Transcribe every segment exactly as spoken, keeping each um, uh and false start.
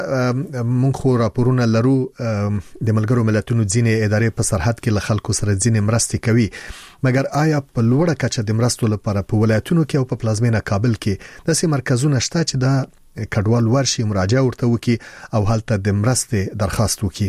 مونږ خو راپورونه لرو د ملګرو ملتونو ځینې ادارې په سرحد کې له خلکو سره ځینې مرستې کوي، مګر آیا په لوړه کچه د مرستو لپاره په ولایتونو کې او په پلازمینه کابل کې داسې مرکزونه شته چې دا کډوال ورشي مراجعه ورته وکي او هلته د مرستې درخواست وکي؟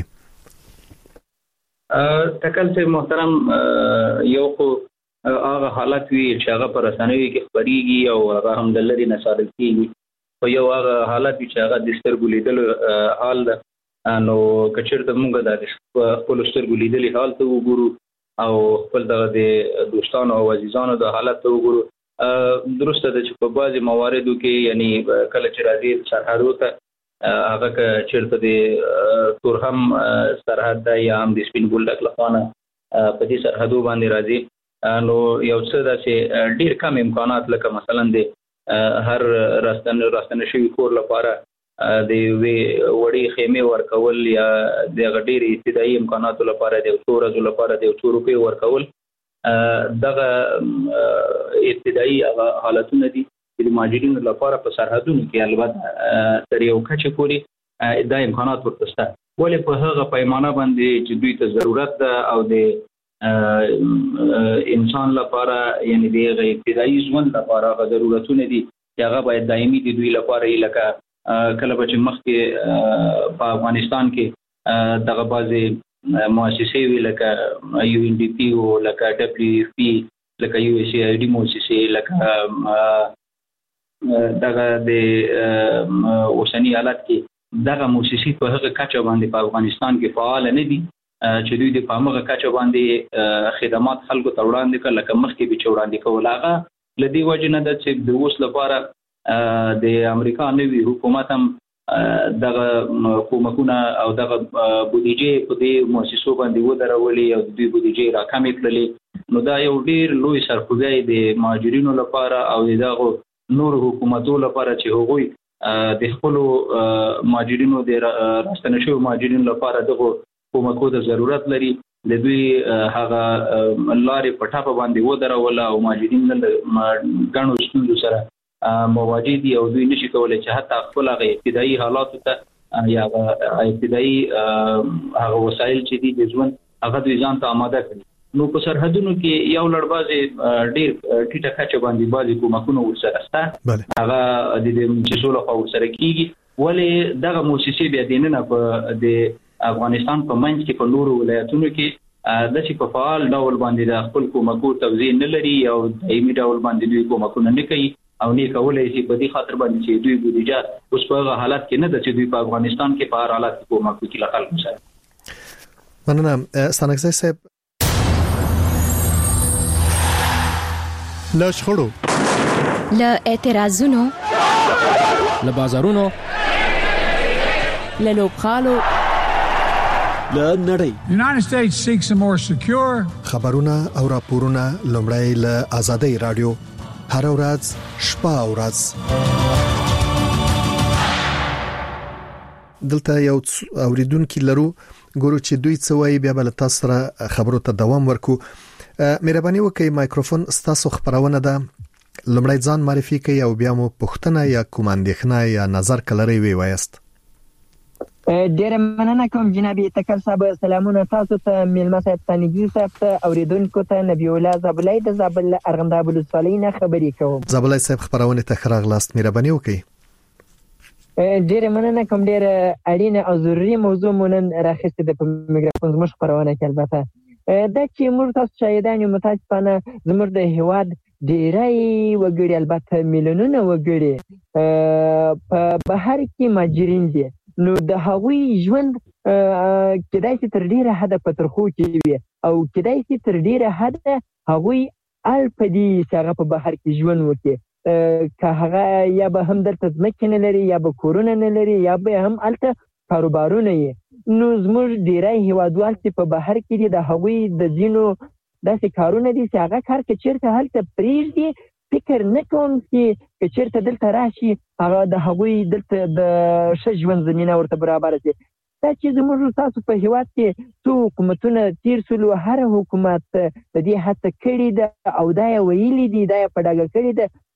تکل چې محترم یو خو هغه حالت وی چې هغه پر رسنیو کې خبريږي او هغه هم د لری نشادل کیږي، او یو هغه حالت چې هغه د سترګو لیدل حال نو کچېرته موږ د خپل سترګو لیدل حال ته وګورو او خپل د دوستانو او عزیزانو د حالت ته وګورو. درسته ده چې په بعضي مواردو کې یعنی کله چې راځي سرحدو ته هغه کچېرته د تورهم سرحد یا هم د سپین بولډک لخوانه په دې سرحدو باندې راځي، نو یو څه ده چې ډیر کم امکانات لکه مثلا د هر راستن راستن شوی کور لپاره د وی وړي خیمه ورکول یا د غډیر ابتدایي امکاناتو لپاره د څورزو لپاره د څو روپے ورکول، دغه ابتدایي حالتونه دي چې د ماجرینو لپاره په سرحدونو کې البته تر یو کچه پورې د امکانات ورته ولې په هغه پیمانه باندې چې دوی ته ضرورت ده او د انسان لپاره یعنی د ابتدایي ژوند لپاره غو ضرورتونه دي چې هغه باید دایمي دي دوی لپاره لکه کله چې مخکې په افغانستان کې دغه بازي مؤسسې وی لکه یو ان ډي پی او لکه دبليو اف پی لکه یو اس ای ډي مؤسسې لکه دغه د اوسنی حالت کې دغه مؤسسې په هغه کچه باندې په افغانستان کې فعال نه دي چې دوی د پامغه کچه باندې خدمات خلکو ته وړاندې کړل لکه مخکې به وړاندې کول. هغه لدی وجنه د چې د اوس لپاره د امریکا نوي حکومت هم دغه کومکونه او دغه بودیجه په دې مؤسسو باندې ودرولې او د دوی بودیجه راکمې کړلې، نو دا یو ډیر لوی سرخوږی د مهاجرینو لپاره او دغه نور حکومتو لپاره چې هغوی د خپل مهاجرینو د راستنه شوی مهاجرینو لپاره دغه کومکو د ضرورت لري، د دوی هغه لارې په ټاپه باندې ودرول او مهاجرین له ګڼو ستونزو سره مواجه دي او دوی نشي کولای چې حتی خپل هغه ابتدایي حالات ته یا ابتدایي هغه وسایل چې دي د ژوند هغه دوی ځان ته آماده کړي. نو په سرحدونو کې یو لړبازي ډیر ټیټه کچه باندې بازي کومکونه ورسره سره هغه د دې چې څول خو سره کیږي، ولې دغه مؤسسې بیا دینه په د افغانستان په منځ کې په نورو ولایتونو کې د چې په فعال ډول باندې د خپل کومکو توزیع نه لري او دایمي ډول باندې دوی کومکونه نه کوي او نه کولای شي په دې خاطر باندې چې دوی بودیجه اوس په حالت کې نه ده چې دوی په افغانستان کې په هر حالت کې کومک وکړي له خلکو سره. مننه ستانکزی صاحب. له شخړو، له اعتراضونو، له بازارونو، له لوبخالو، له نړۍ. The United States seeks a more secure. خبرونه او راپورونه لومړی له آزادۍ رادیو هر ورځ شپه او ورځ. دلته یو اوریدونکو لرو ګورو چې دوی څه وایي، بیا بل تاسو سره خبرو ته دوام ورکو. مهرباني وکړئ مایکروفون ستاسو خبرونه ده، لومړی ځان معرفي کړئ او بیا مو پوښتنه یا کوم اندېښنه یا نظر کلري وی وایست. ډیره مننه کوم جناب تکل صاحب. سلامونه تاسو ته، میلمه صاحب تنګي صاحب ته، اوریدونکو ته. نبی الله زابلای د زابل ارغنداب ولسوالۍ نه خبرې کوم. زابلای صاحب خبرونه ته خراغلاست، مهرباني وکړئ. ډیره مننه کوم. ډیره اړینه او ضروري موضوع مونږ راخسته د میکروفون زموږ خبرونه کې. البته دا چې موږ تاسو شاهدان یو متاسفانه زموږ د هواد ډیرای وګړي، البته میلیونونه وګړي په بهر کې ماجرین دي، نو د هغوی ژوند کدای چې تر ډیره حد په ترخو کې وي او کدای چې تر ډیره حد هغوی الپدی څنګه په بهر کې ژوند وکړي، که هغه یا به هم درته ځمکې نه لري یا به کورونه نه لري یا به هم الته کاروبارونه یې. نو زموږ ډیری هیوادوال چې په بهر کې دي د هغوی د ځینو داسې کارونه دي چې هغه کار که چېرته هلته پرېږدي، فکر نه کوم چې که چېرته دلته راشي هغه د هغوی دلته د ښه ژوند زمینه ورته برابره شي. دا چې زموږ تاسو په هیواد کې څو حکومتونه تیر سولو، هر حکومت د دې هڅه کړې ده او دا یې ویلي دي، دا یې په ډاګه کړې ده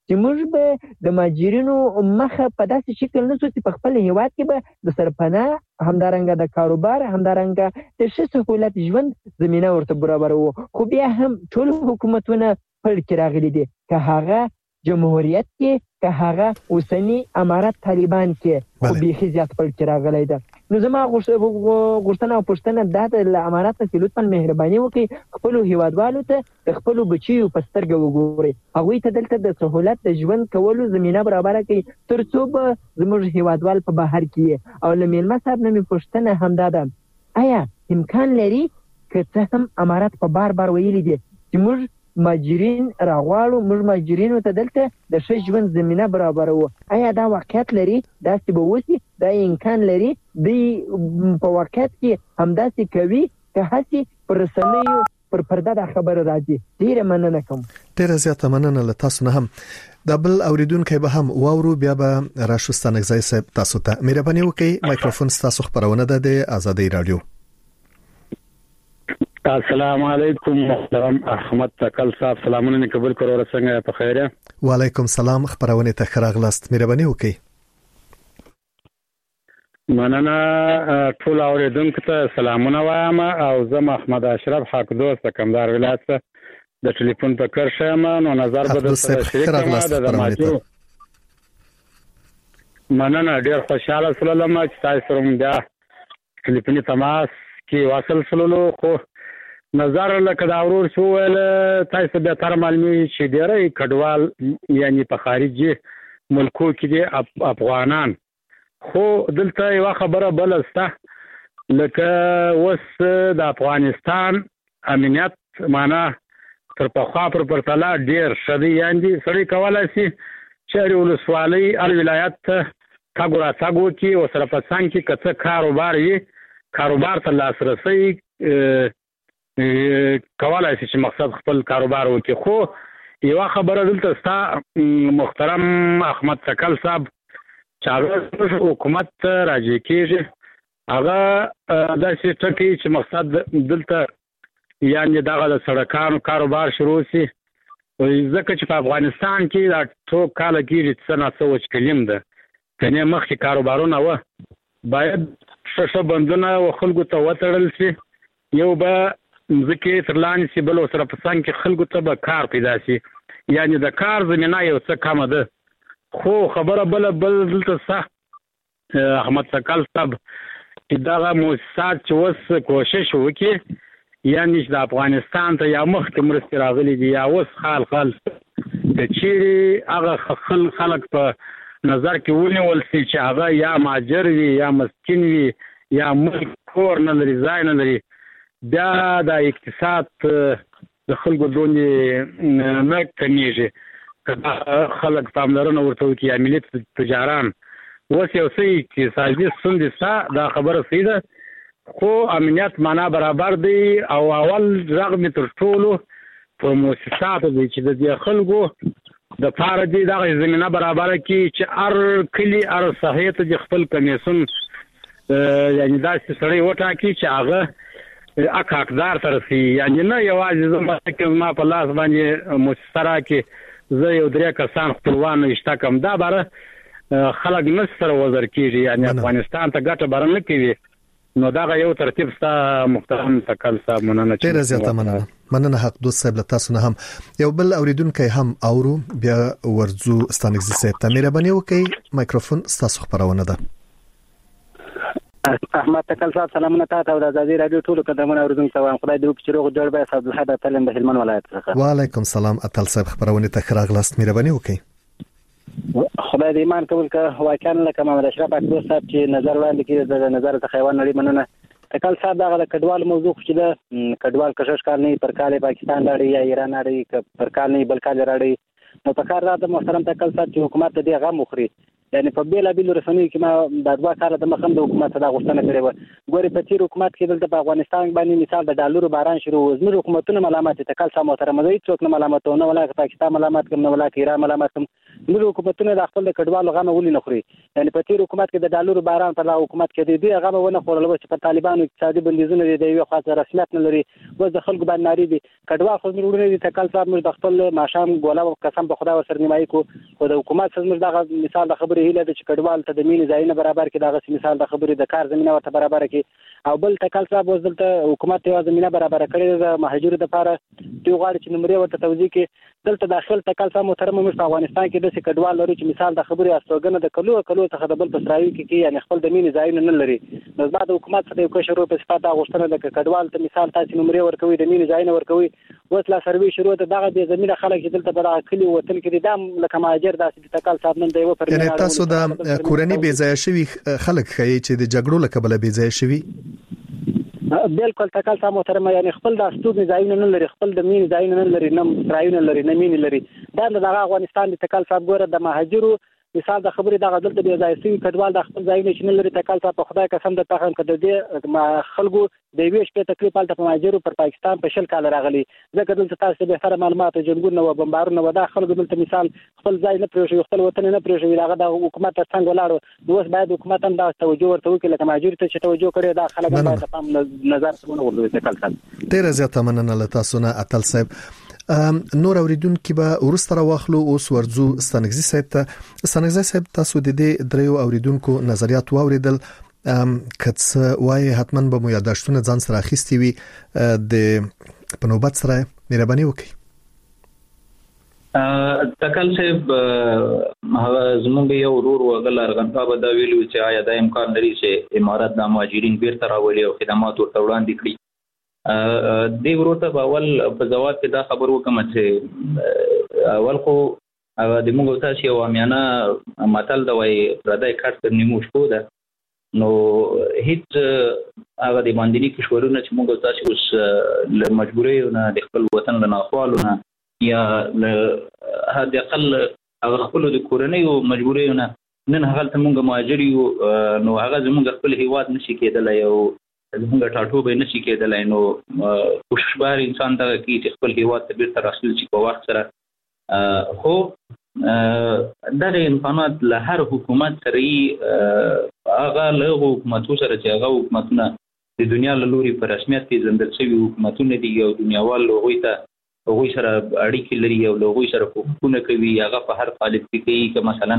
چې موږ به د مهاجرینو مخه په داسې شکل نه سو چې په خپل هیواد کې به د سرپناه همدارنګه د کاروبار همدارنګه د ښه سهولت ژوند زمینه ورته برابروو. خو بیا هم ټول حکومتونه پړ کې راغلي دي، که هغه جمهوریت کې که هغه اوسنی امارت طالبان کې، خو بیخي زیات پړ کې راغلی ده. نو زما غوښتنه او پوښتنه دا ده له امارت نه چې لطفا مهرباني وکړي خپلو هیوادوالو ته د خپلو بچیو په سترګه وګوري، هغوی ته دلته د سهولت د ژوند کولو زمینه برابره کړي تر څو به زموږ هیوادوال په بهر کې. او له میلمه صاحب نه مې پوښتنه همدا ده، آیا امکان لري که څه هم امارت په بار بار ویلي دي چې موږ مهاجرین راغواړو، موږ مهاجرینو ته دلته د ښه ژوند زمینه برابروو، آیا دا واقعیت لري؟ داسې به وشي؟ دا امکان لري؟ دوی په واقعیت کې همداسې کوي که هسې پر رسنیو پر پرده دا خبره راځي؟ ډیره مننه کوم. ډیره زیاته مننه له تاسو نه هم. د بل اوریدونکو به هم واورو، بیا به راشو ستانګزای صاحب تاسو ته مهرباني وکړئ. مایکروفون تاسو خبرونه ده د آزادۍ رادیو. السلام علیکم محترم احمد تکل صاحب، سلامونه قبول کړو. څنګه په خیره؟ وعلیکم سلام، خبرونه ته خراغلاست، مهرباني وکړئ. مننه ټول اوریدونکو ته سلامونه وایم. او زه احمد اشرف حق دوست کمدار ولایت د ټلیفون په کار شم. نو نظر به د شریک ما مننه ډیر خوشاله سلام چې تاسو سره مونږه ټلیفوني تماس کې واصل سلولو. خو نظر لکه دا ورور شو ول تاسو به تر معلومي چې ډیره کډوال یعنی په خارجي ملکو کې دي افغانان، خو دلته یو خبره بل استه لکه وس د افغانستان امنیت معنا تر په خوا پر پرتلا ډیر شدي، یعنی سړی کولای شي چې ولسوالۍ ال ولایت ته ګورا څنګه کې او سره په څنګه کې کڅ کاروبار یې کاروبار ته لاسرسي کولای شي چې مقصد خپل کاروبار وکړي. خو یو خبره دلته ستا محترم احمد تکل صاحب چې هغه حکومت راځي کېږي هغه داسې ټکی چې مقصد دلته یعنی دغه د سړکانو کاروبار شروع شي، ځکه چې په افغانستان کې دا ټول کال کې څه نه څه وچ کلیم ده کنه مخکې کاروبارونه و باید ښه بندونه او خلکو ته وتړل شي، یو به ځکه ترلان شي بل سره په څنګه کې خلکو ته به کار پیدا شي، یعنی د کار زمينه یو څه کم ده. خو خبره بل بل دلته صح احمد تکل صاحب چې دا مؤسسات چې وس کوشش وکړي یعنی د افغانستان ته یا مخکې مرستې راغلي دي یا اوس خال خال چې هغه خل خلک په نظر کې ونیول شي چې هغه یا ماجر وي یا مسکین وي یا ملک کور نه لري ځای نه لري، بیا د اقتصاد د خلکو دونې نه کمیږي که خلک پاملرنه ورته وکړي یا ملي تجاران اوس یو څه اقتصادي ستونزې شته، دا خبره صحیح ده، خو امنیت معنا برابر دی او اول رغم تر ټولو په مؤسساتو دی چې د دې خلکو د پاره دی دغه زمينه برابر کی چې هر کلی هر صحیح ته خپل کمیسون یعنی دا سړی وټاکي چې هغه اک حقدار ترسي، یعنی نه یوازې زما کې ما په لاس باندې مؤسسه کې زه یو درې کسان خپلوان اشتکم دا بره خلک نصر وزر کیږي، یعنی افغانستان ته ګټه برنه کوي. نو دا یو ترتیب ستا محترم تکل صاحب مننه. ډیره زیاته مننه. مننه حق دوست صاحب له تاسو نه هم یو بل اوریدونکو هم اورو، بیا ورځو ستانګزي صاحب ته مهرباني وکړئ. مایکروفون تاسو خبرونه ده. احمد تکل صاحب سلامونه تاسو او د آزادۍ رادیو ټول قدمونه اوریدونکو ته خدای دې وکړي روغ جوړ به صاحب الحد تعلم د هلمند ولایت څخه. وعلیکم السلام اتل صاحب خبرونه ته خراغلاست، مهرباني وکړئ. خدای دې ایمان قبول کړه. واقعا لکه محمد اشرف اکبر صاحب چې نظر وړاندې کړي د نظر ته حیوان نړۍ مننه. تکل صاحب دا د کډوال موضوع چې د کډوال کشش کار نه پر کال پاکستان لري یا ایران لري پر کال نه بل کال لري، نو په کار راته محترم تکل صاحب چې حکومت دې غم مخري، یعنی په بیل بیل رسنیو کې ما د دوا کار د مخم د حکومت دا غوښتنه کړې و. ګوري په تیر حکومت کې دلته په افغانستان باندې مثال د ډالرو باران شروع زموږ حکومتونه ملامت تکل صاحب محترم دې څوک نه ملامت نه ولا پاکستان ملامت کوم نه ولا ایران ملامت کوم، موږ حکومتونه د خپل د کډوالو غم ولې نه خوري یعنی په تیر حکومت کې د ډالرو باران په حکومت کې د دې غم ونه خورل چې په طالبانو اقتصادي بندیزونه د یو خاصه رسمیت نه لري و د خلکو باندې ناري دي کډوال خو موږ ورونه دي تکل صاحب موږ د خپل ماشام ګولا قسم په خدا ورسره نیمایي کو خو د حکومت څخه موږ دغه مثال د خبرې هیله د کډوال ته د مینې ځایونه برابر کې دغه مثال د خبرې د کار زمينه ورته برابر کې او بل تکل صاحب وزلته حکومت یو زمينه برابر کړې د مهاجرو لپاره دوی غواړي چې نمرې ورته توزیع کې دلته داخل تکل صاحب محترم موږ په افغانستان کې د کډوال لري چې مثال د خبرې استوګنه د کلو کلو څخه د بل په سرایو کې کې یعنی خپل د مینې ځایونه نه لري نو بعد حکومت څخه یو کشر په صفات غوښتنه د کډوال ته مثال تاسو نمرې ورکوي د مینې ځایونه ورکوي وسلا سروي شروع ته دغه د زمينه خلک چې دلته په کلی وطن کې د لکه مهاجر داسې تکل صاحب نن دی و پر یعنی تاسو د کورنۍ بې ځای شوی خلک خي چې د جګړو لکبل بې ځای شوی بالکل تکل صاحب محترم یعنی خپل د استوګ ځایونه نه لري خپل د مين ځایونه نه لري نم سرایونه لري نه مين لري دا د افغانستان د تکل صاحب ګوره د مهاجرو مثال د خبرې دغه دلته بې ځای شوی کډوال د خپل ځایونه چې نه لري تکل صاحب په خدای قسم د تخم کړه د خلکو د ویش په تکلیف حالت په مهاجرو پر پاکستان په شل کال راغلي ځکه دلته تاسو به سره معلومات جنګونه و بمبارونه و د خلکو دلته مثال خپل ځای نه پروژې خپل وطن نه پروژې دغه د حکومت څنګه ولاړو دوس باید حکومت هم دا توجه ورته وکړي لکه مهاجر ته چې توجه کړي دا خلک باید په نظر څنګه ورته تکل صاحب ډیر زیاته مننه له تاسو نه اتل صاحب نور اوریدونکو به ورسته واخلو اوس ورځو ستنګزي صاحب ته ستنګزي صاحب تاسو د دې دریو اوریدونکو نظریات واوریدل کڅ وای حتما به مو یاداشتونه ځان سره اخیستي وي د پنوبت سره مهرباني وکړئ تکل صاحب زمونږ یو ورور وغل ارغنفا به دا ویلو چې آیا د امکان لري چې امارات د مهاجرین بیرته راولي او خدمات ورته وړاندې کړي دی ورته باول په ځواب کې دا خبر وکم چې اول خو د موږ تاسو یو امیانه متل دا وای پردای کټ تر نیمو شپو ده نو هیڅ هغه د باندې کې شورونه چې موږ تاسو اوس له مجبورۍ نه د خپل وطن له ناخوالونه یا له هدا اقل هغه خپل د کورنۍ او مجبورۍ نه نن هغه ته موږ مهاجر یو نو هغه زموږ خپل هیواد نشي کېدلای او زموږ ټاټو به نشي کېدلای نو کوشش بار انسان ته کوي چې خپل هیواد ته بیرته راسل شي په وخت سره خو دغه امکانات له هر حکومت سره هغه له حکومتو سره چې هغه حکومتونه د دنیا له لوري په رسمیت کې زندل شوی حکومتونه دي او دنیاوال لوی ته هغه سره اړیکې لري او لوی سره حقوقونه کوي هغه په هر قالب کې کوي که مثلا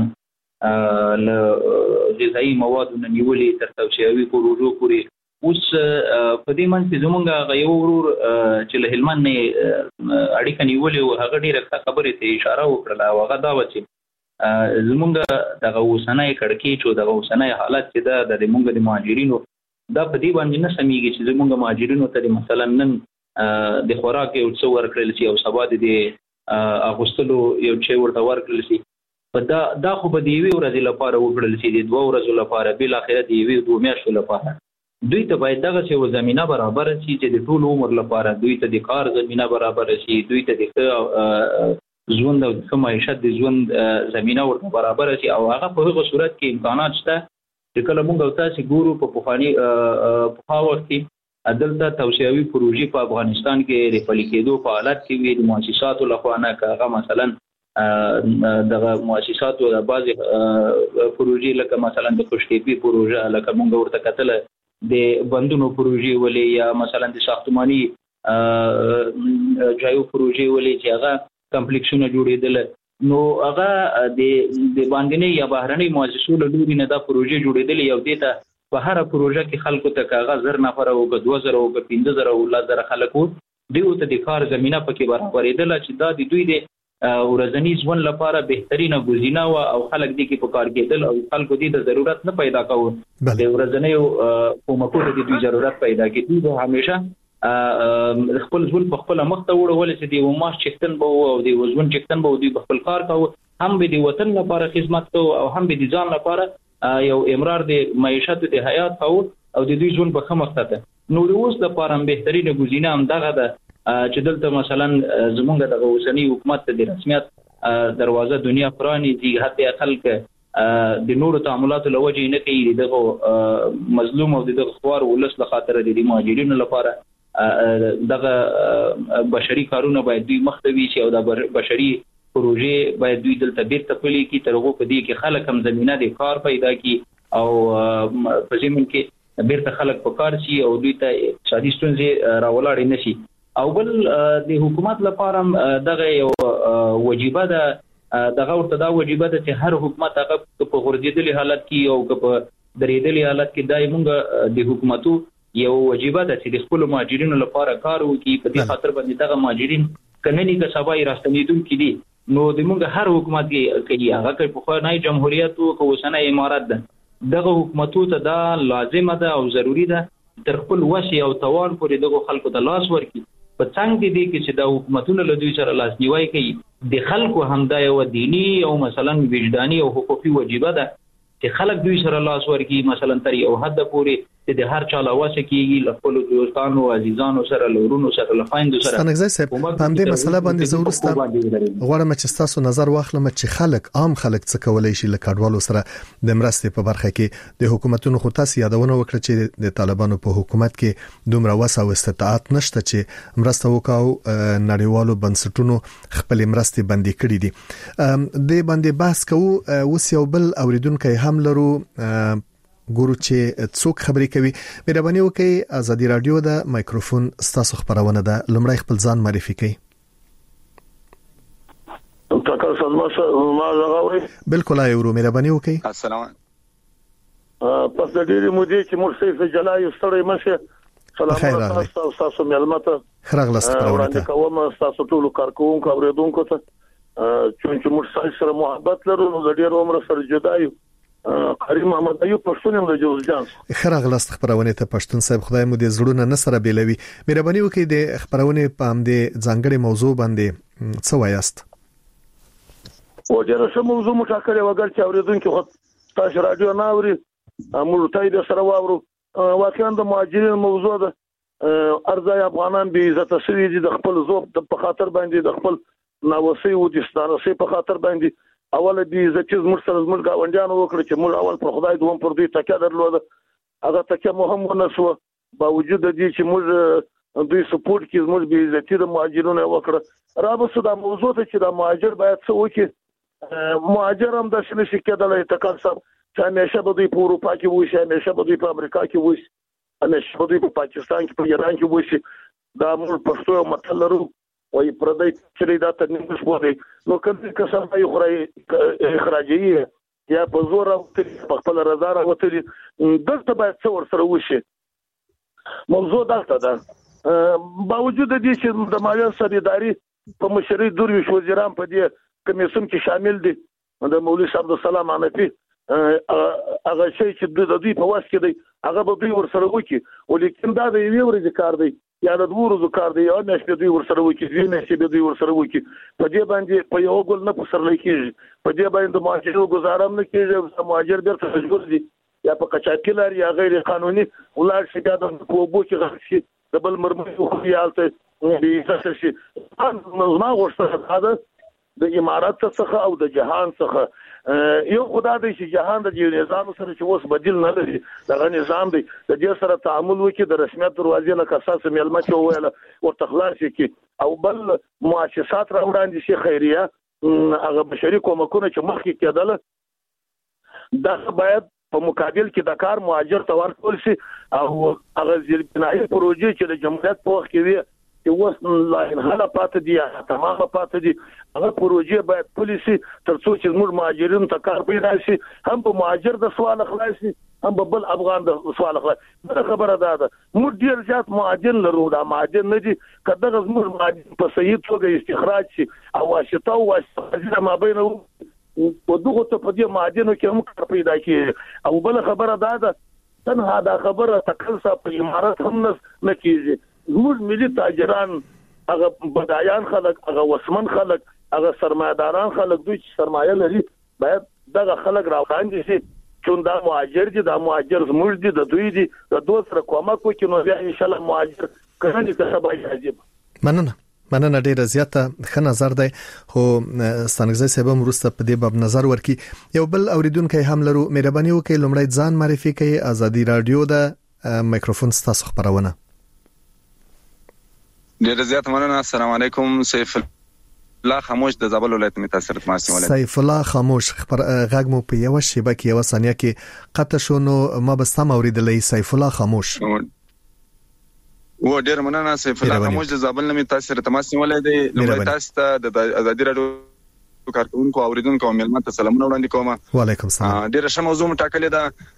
له غذایی موادو نیولې تر توسعوي پروژو پورې اوس په دې منځ کې زمونږ غيو ورور چې له هلمند نه اړیکه نیولې او هغه ډیره خبرې ته اشاره وکړه او هغه دا و چې زمونږ دغه وسنۍ کړکې چې دغه وسنۍ حالت چې دا د موږ د مهاجرینو دا په دې باندې نه سمېږي چې زمونږ مهاجرینو ته مثلا نن د خوراک یو څو ورکړل شي او سبا د اغوستلو یو چې ورته ورکړل شي په دا دا خو به دی وی ورځې لپاره وکړل شي د دوه ورځې لپاره بل اخر دی وی دوه میاشتو لپاره دوی ته باید دغه څه و زمينه برابر شي چې د ټول عمر لپاره دوی ته د کار زمينه برابر شي دوی ته د ژوند او د معیشت د ژوند زمينه ورته برابر شي او هغه په هغه صورت کې امکانات شته چې کله موږ تاسو ګورو په پخوانی په وخت کې عدالت توسعوي پروژې په افغانستان کې ریفلی کېدو په حالت کې وي د مؤسساتو لخوا نه کاغه مثلا دغه مؤسساتو د بعضي پروژې لکه مثلا د خوشتيپي پروژه لکه موږ ورته کتل د بندونو پروژې ولې یا مثلا د ساختماني جایو پروژې ولې چې هغه کمپلیکسونه جوړېدل نو هغه د د باندې یا بهرنۍ مؤسسو له لوري نه دا پروژې جوړېدل یو دیتا په هر پروژه کې خلکو ته کاغذ زر نفر او دوه زره او پنځه زره او لا زره خلکو دیو ته د کار زمينه پکې برابرېدل چې دا د دوی د ورځنی ژوند لپاره بهترینه گزینه و او خلک دې کې په کار کېدل او خلکو دې د ضرورت نه پیدا کوو د ورځنی کومکو د دوی ضرورت پیدا کېدي دوی همیشه خپل ژوند په خپل مخ ته وړول چې دی و ماش چکتن به او دی وزون چکتن به دی خپل کار کوو هم به د وطن لپاره خدمت کوو او هم به د ځان لپاره یو امرار د معیشت د حیات کوو او د دوی ژوند په خمخ ته نو د اوس لپاره بهترینه گزینه هم دغه ده چې دلته مثلا زمونږ د اوسنی حکومت د رسمیت دروازه دنیا پرانی دي حتی خلک د نورو تعاملاتو لوجه نه کوي دغه مظلوم او دغه خوار ولس له خاطر د مهاجرینو لپاره دغه بشري کارونه باید دوی مختوي شي او د بشري پروژې باید دوی دلته بیرته پلي کی تر هغه په دې کې خلک هم زمينه د کار پیدا کی او په زمين کې بیرته خلک په کار شي او دوی ته اقتصادي ستونزې راولاړ نشي. او بل د حکومت لپاره دغه یو وجیبه ده دغه ورته دا وجیبه ده چې هر حکومت هغه په غورځېدلي حالت کې او په درېدلي حالت کې دای مونږ د حکومتو یو وجیبه ده چې د خپل مهاجرینو لپاره کار وکړي. په دې خاطر باندې دغه مهاجرین کنني که سبا یې راستنیدونکي دي نو د موږ هر حکومت کې هغه کې په خوانای جمهوریت او اوسنۍ امارات ده دغه حکومتو ته دا لازمه ده او ضروری ده تر خپل وسع او توان پورې دغه خلکو ته لاس ورکړي. په څنګه دي کې چې د حکومتونو له دوی سره لاس نیوي کوي د خلکو همدا یو دینی او مثلا وجداني او حقوقي وجیبه ده چې خلک دوی سره لاس ورکړي مثلا تر یو حد پورې د هر چا لاوسه کیږي له خپل دوستانو او عزیزانو سره لورونو سره لفایندو سره. څنګه زه په همدې مسله باندې زورسته غواړم چې تاسو نظر واخلم چې خلک عام خلک څه کولای شي له کډوالو سره د مرستې په برخه کې د حکومتونو خو تاسو یادونه وکړه چې د طالبانو په حکومت کې دومره وسه او استطاعت نشته چې مرسته وکاو نړیوالو بنسټونو خپل مرستې بندي کړې دي. د باندې بحث کوو اوس یو بل اوریدونکو هم لرو ګورو چې څوک خبرې کوي. مهرباني وکړئ ازادي رادیو د مایکروفون ستاسو خبرونه ده لمړی خپل ځان معرفي کړئ. تاسو سلام ما زغاوي بالکل ایورو مهرباني وکړئ. السلام پس د ډېری مودې چې مرسي جلای ستړی مشه سلام تاسو تاسو ملمته خراغلست پرونه کوم تاسو ټول کارکونکو اوریدونکو ته چې مرسي سره محبت لرو نو د ډېر عمر سره جدایو کریم محمد ایوب پښتون هم د جوزجان خراغلست خبرونه ته پښتون صاحب خدای مو دې زړونه نه سره بیلوي. مهرباني وکړئ د خبرونه په هم دې ځانګړي موضوع باندې څه وایاست؟ او ډېر څه موضوع مو ټاکلې وګر چې اوریدونکو خو تاسو رادیو نه اوري موږ ته دې سره واورو. واقعا د مهاجرین موضوع ده ارزای افغانان به عزت شوی دي د خپل ذوق په خاطر باندې د خپل ناوسي او د ستانسي په خاطر باندې اوله دې عزت زموږ سره زموږ گاونډیانو وکړي چې موږ اول پر خدای دوم پر دوی تکیه درلوده هغه تکیه مهم ونسو باوجود دې چې موږ دوی سپورټ کې زموږ به عزت د مهاجرونو وکړه. را به صدا موضوع ته چې د مهاجر باید څه وکړي. مهاجر هم د شنه شي کېدل تکل سم چې همیشه به دوی په اروپا کې وي همیشه به دوی په امریکا کې وي همیشه به دوی په پاکستان کې په ایران کې وي. دا موږ پښتو متل لرو وای پردای چې دا ته نیمه شپه نو کله که سم یو خړای اخراجي یا په زور او په خپل رضا راوتلی دلته باید څو ور سره وشي. موضوع دا ده باوجود دې چې د مالیه سرداري په مشري درویش وزیران په دې کمیسیون کې شامل دي د مولوی صاحب السلام انفي هغه شی چې د دوی په واس کې دی هغه به دوی ور سره وکړي ولیکن دا د یوې ورځې کار دی یا د دوه ورځې کار دی یا نشته دوی ور سره وکړي دوی نشته دوی ور سره وکړي په دې باندې په یو ګل نه پسرلې کېږي په دې باندې مهاجرو گزارم نه کېږي مهاجر بیرته مجبور دي یا په قچاقلار یا غیر قانوني ولر شي دا د کوبو کې غشي د بل مرمنو خیالته دې څه شي ما غوښته دا د امارات څخه او د جهان څخه یو خدای دې چې جهان د یو نظام سره چې اوس بدیل نه لري دغه نظام دی د دې سره تعامل وکړي د رسمیت دروازې له اساس ملمه چې ویل او تخلاص کی او بل مؤسسات را وړاندې شي خیریه هغه بشري کومکونه چې مخکې کېدل دا باید په مقابل کې د کار مهاجر ته ورکول شي او هغه ځینې پروژې چې د جمهوریت په وخت کې وي چې اوس لا انحاله پاتې دي تمامه پاتې دي هغه پروژې باید پولیسي ترڅو چې موږ مهاجرین ته کار پیدا شي هم په مهاجر د سوال خلاصي هم په بل افغان د سوال خلاصي دا خبره ده موږ ډیر زیات مهاجر لرو دا مهاجر نه دي کله موږ مهاجر په صحیح توګه استخراج شي او واسطه او واسطه ما بینه په دغه ته په دې مهاجرینو کې هم کار پیدا کیږي او بل خبره ده تنها دا خبره تکلسه په امارات هم نه کیږي زموږ ملي تاجران هغه بدایان خلک هغه وسمن خلک هغه سرمایداران خلک دوی چې سرمایه لري باید دغه خلک راوړاندې شي چې دا مهاجر دي دا مهاجر زموږ دي د دوی دي د دوه سره کومک وکړي نو بیا ان شاء الله مهاجر کړي که سبا عجیب. مننه مننه ډیره زیاته ښه نظر دی خو ستانګزی صاحب هم وروسته په دې باب نظر ورکي. یو بل اوریدونکو هم لرو مهرباني وکړئ لومړی ځان معرفي کړئ. ازادي رادیو د مایکروفون ستاسو خبرونه. ډیره زیات مننه. السلام علیکم. سیف الله خاموش د زابل ولایت متاثر تماسي ولایت سیف الله خاموش خبر غږ مو په یو شیبه کې یو ثانیه کې قطع شو نو ما بس تم اوریدلې سیف الله خاموش و ډیر مننه سیف الله خاموش د زابل نه متاثر تماسي ولایت دی نو تاسو ته د ازادي راډیو کارکونکو اوریدونکو ملمت ته سلامونه وړاندې کوم. وعلیکم السلام. ډیر ښه موضوع مټاکلې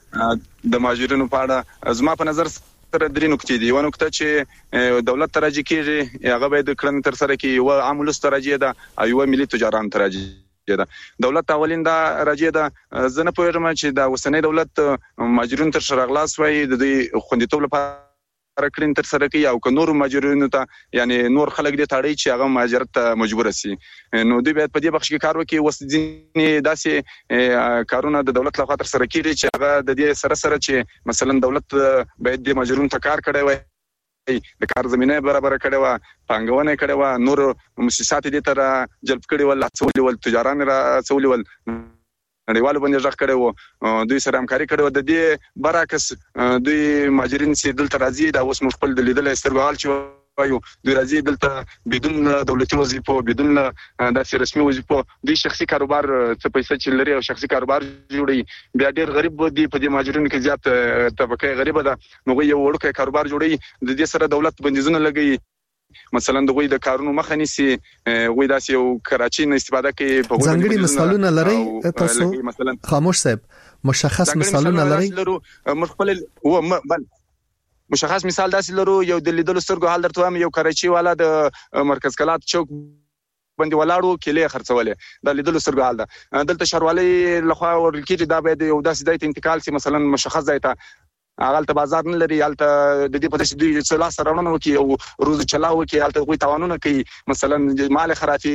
ده د ماجرینو په اړه. زما په نظر تر درې نقطې دي. یو نقطه چې دولت تراجع کیږي هغه باید کړن تر سره کې یو عامل تراجع ده او یو ملي تجاران تراجع ده. دولت اولین دا راجع ده. زنه په اړه چې دا وسنۍ دولت ماجرین تر شرغلاس وای د دې خوندیتوب لپاره کړن تر سره کې او نور ماجرینو ته یعنی نور خلک دې تاړي چې هغه مهاجرت ته مجبور شي. نو دوی باید په دې بخش کې کار وکړي. وسځینې داسې کارونه د دولت لخوا تر سره کیږي چې هغه د دې سره سره چې مثلا دولت باید د ماجرینو ته کار کړی وای د کار زمينه برابر کړي وا پانګونه کړي وا نور مؤسسات دې تر جلب کړي ول څولې ول تجاران را څولې ول نړیوالو باندې ځخ کړي وو دوی سره همکاري کړي و. د دې برعکس دوی ماجرین چې دلته راځي دا اوس خپل د لیدل استرګال چې وایو دوی راځي دلته بدون دولتي وظیفو بدون داسې رسمي وظیفو دوی شخصي کاروبار څه پیسې چې لري او شخصي کاروبار جوړي. بیا ډېر غریب دي په دې ماجرینو کې زیات طبقه غریبه ده نو یو وړوکی کاروبار جوړي. د دې سره دولت بندیزونه لګي مثلا د غوي د کارونو مخه نیسي غوي داسې یو کراچي نه استفاده کوي. په ځانګړي مثالونه لري تاسو مثلا خاموش صاحب مشخص مثالونه لري مخبل هو بل مشخص مثال داسې لرو یو د لیدلو سترګو حال درته وایم یو کراچي والا د مرکز کلات چوک باندې ولاړو کله خرڅولې د لیدلو سترګو حال ده. دلته شروالي لخوا ورکیږي دا باید یو داسې د انتقال سي مثلا مشخص ځای ته هغه بازار نه لري هلته د دې په دې دوی څلا سره رونه وکي او روز چلاو وکي هلته کوئی توانونه کوي مثلا مال خرافي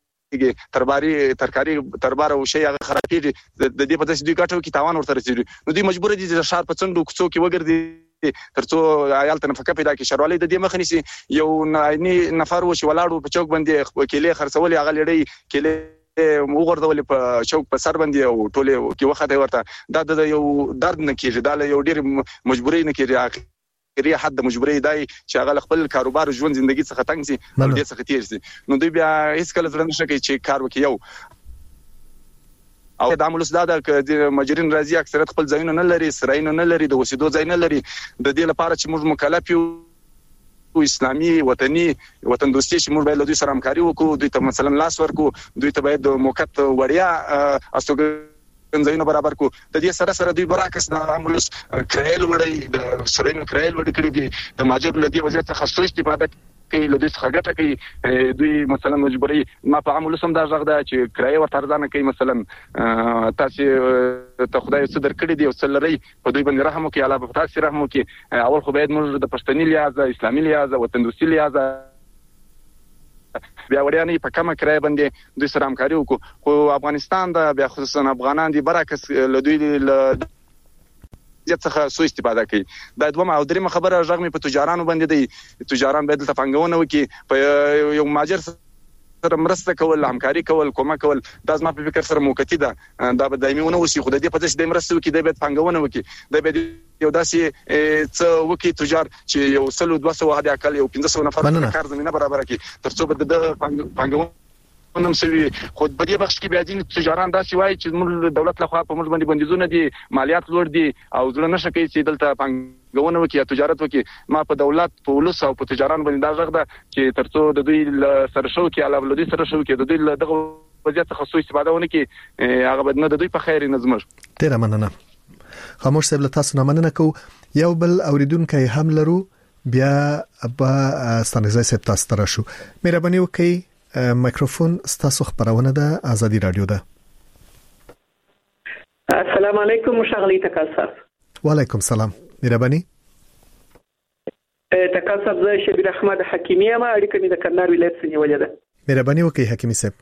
ترباري ترکاری تربار او شی هغه خرابېږي د دې په دې دوی ګټو کې تاوان ورته رسېږي. نو دوی مجبور دي د شهر په څنډو کوڅو کې وګرځي ترڅو عیالته نفقه پیدا کړي. شروالي د دې مخ نیسي یو نایني نفر و چې ولاړو په چوک باندې وکیلې خرڅولې هغه لړۍ کله وګورځول په چوک په سر باندې او ټوله کې وخت ورته دا د یو درد نه کیږي دا یو ډیر مجبوري نه کیږي. اخري حد مجبوري دی چې هغه خپل کاروبار ژوند ژوندۍ څخه تنګ سي او دې څخه تیر سي. نو دوی بیا هیڅ کله ځل نشي کوي چې کار وکړي. یو او د عمل استاد د ماجرین راځي اکثریت خپل ځایونه نه لري سراینه نه لري د وسیدو ځای نه لري. د دې لپاره چې موږ مکلف یو اسلامي وطني وطن دوستي چې موږ باید له دوی سره همکاري وکړو. دوی ته مثلا لاس ورکو دوی ته باید موقت وړیا استوګنځونه برابر کو. د دې سره سره دوی برعکس د عمل کرایل وړي د سراینو کرایل وړي کړي دي د ماجر له دې وضعیت څخه سوچ استفاده کوي له دې څخه ګټه کوي. دوی مثلا مجبوري ما په عمل سم دا ځغ ده چې کرایه ورته ارزانه کوي. مثلا تاسو ته خدای څه درکړي دی او څه لري په دوی باندې رحم وکړي الله په تاسو رحم وکړي. اول خو باید موږ د پښتني لحاظ اسلامي لحاظ وطن دوستي لحاظ بیا وړیا نه په کومه کرایه باندې دوی سره همکاري وکړو. خو افغانستان دا بیا خصوصا افغانان دي برعکس له دوی له زیات څخه سو استفاده کوي. دا دوه او درېمه خبره ژغمي په تجارانو باندې دي. تجاران باید ته پنګونه وکړي په یو ماجر سره مرسته کول همکاري کول کومه کول دا زما په فکر سره موقتی ده. دا به دایمي ونه وسی خو د دې په څه د مرسته وکړي د باید پنګونه وکړي د باید یو داسې څه وکړي تجار چې یو سلو دوه سوه هدا کال یو پنځه سوه نفر کار زمينه برابر کړي ترڅو به د پنګونه نم سوي. خو په دې بخش کې بیا ځین تجاران داسې وایي چې موږ دولت لخوا په موږ باندې بندیزونه دي مالیات لوړ دي او ځل نشه کوي چې دلته پنګونه وکړي یا تجارت وکړي. ما په دولت په ولس او په تجاران باندې دا ځغ ده چې ترڅو د دوی سره شو کې علاوه له دوی سره شو کې د دوی دغه وضعیت څخه سوء استفاده ونه کې هغه بد نه د دوی په خیر نه زمر. ډیر مننه خاموش صاحب له تاسو نه مننه کو. یو بل اوریدونکو هم لرو بیا به ستانګزای صاحب تاسو تر شو مهرباني وکړئ. مایکروفون ستاسو خبرونه ده ازادي رادیو ده. السلام علیکم مشغلی تکاسف. وعلیکم سلام مهرباني. تکاسف زه شبیر احمد حکیمی ما اړیکه مې د کندهار ولایت څخه نیولې ده. مهرباني وکړئ حکیمی صاحب.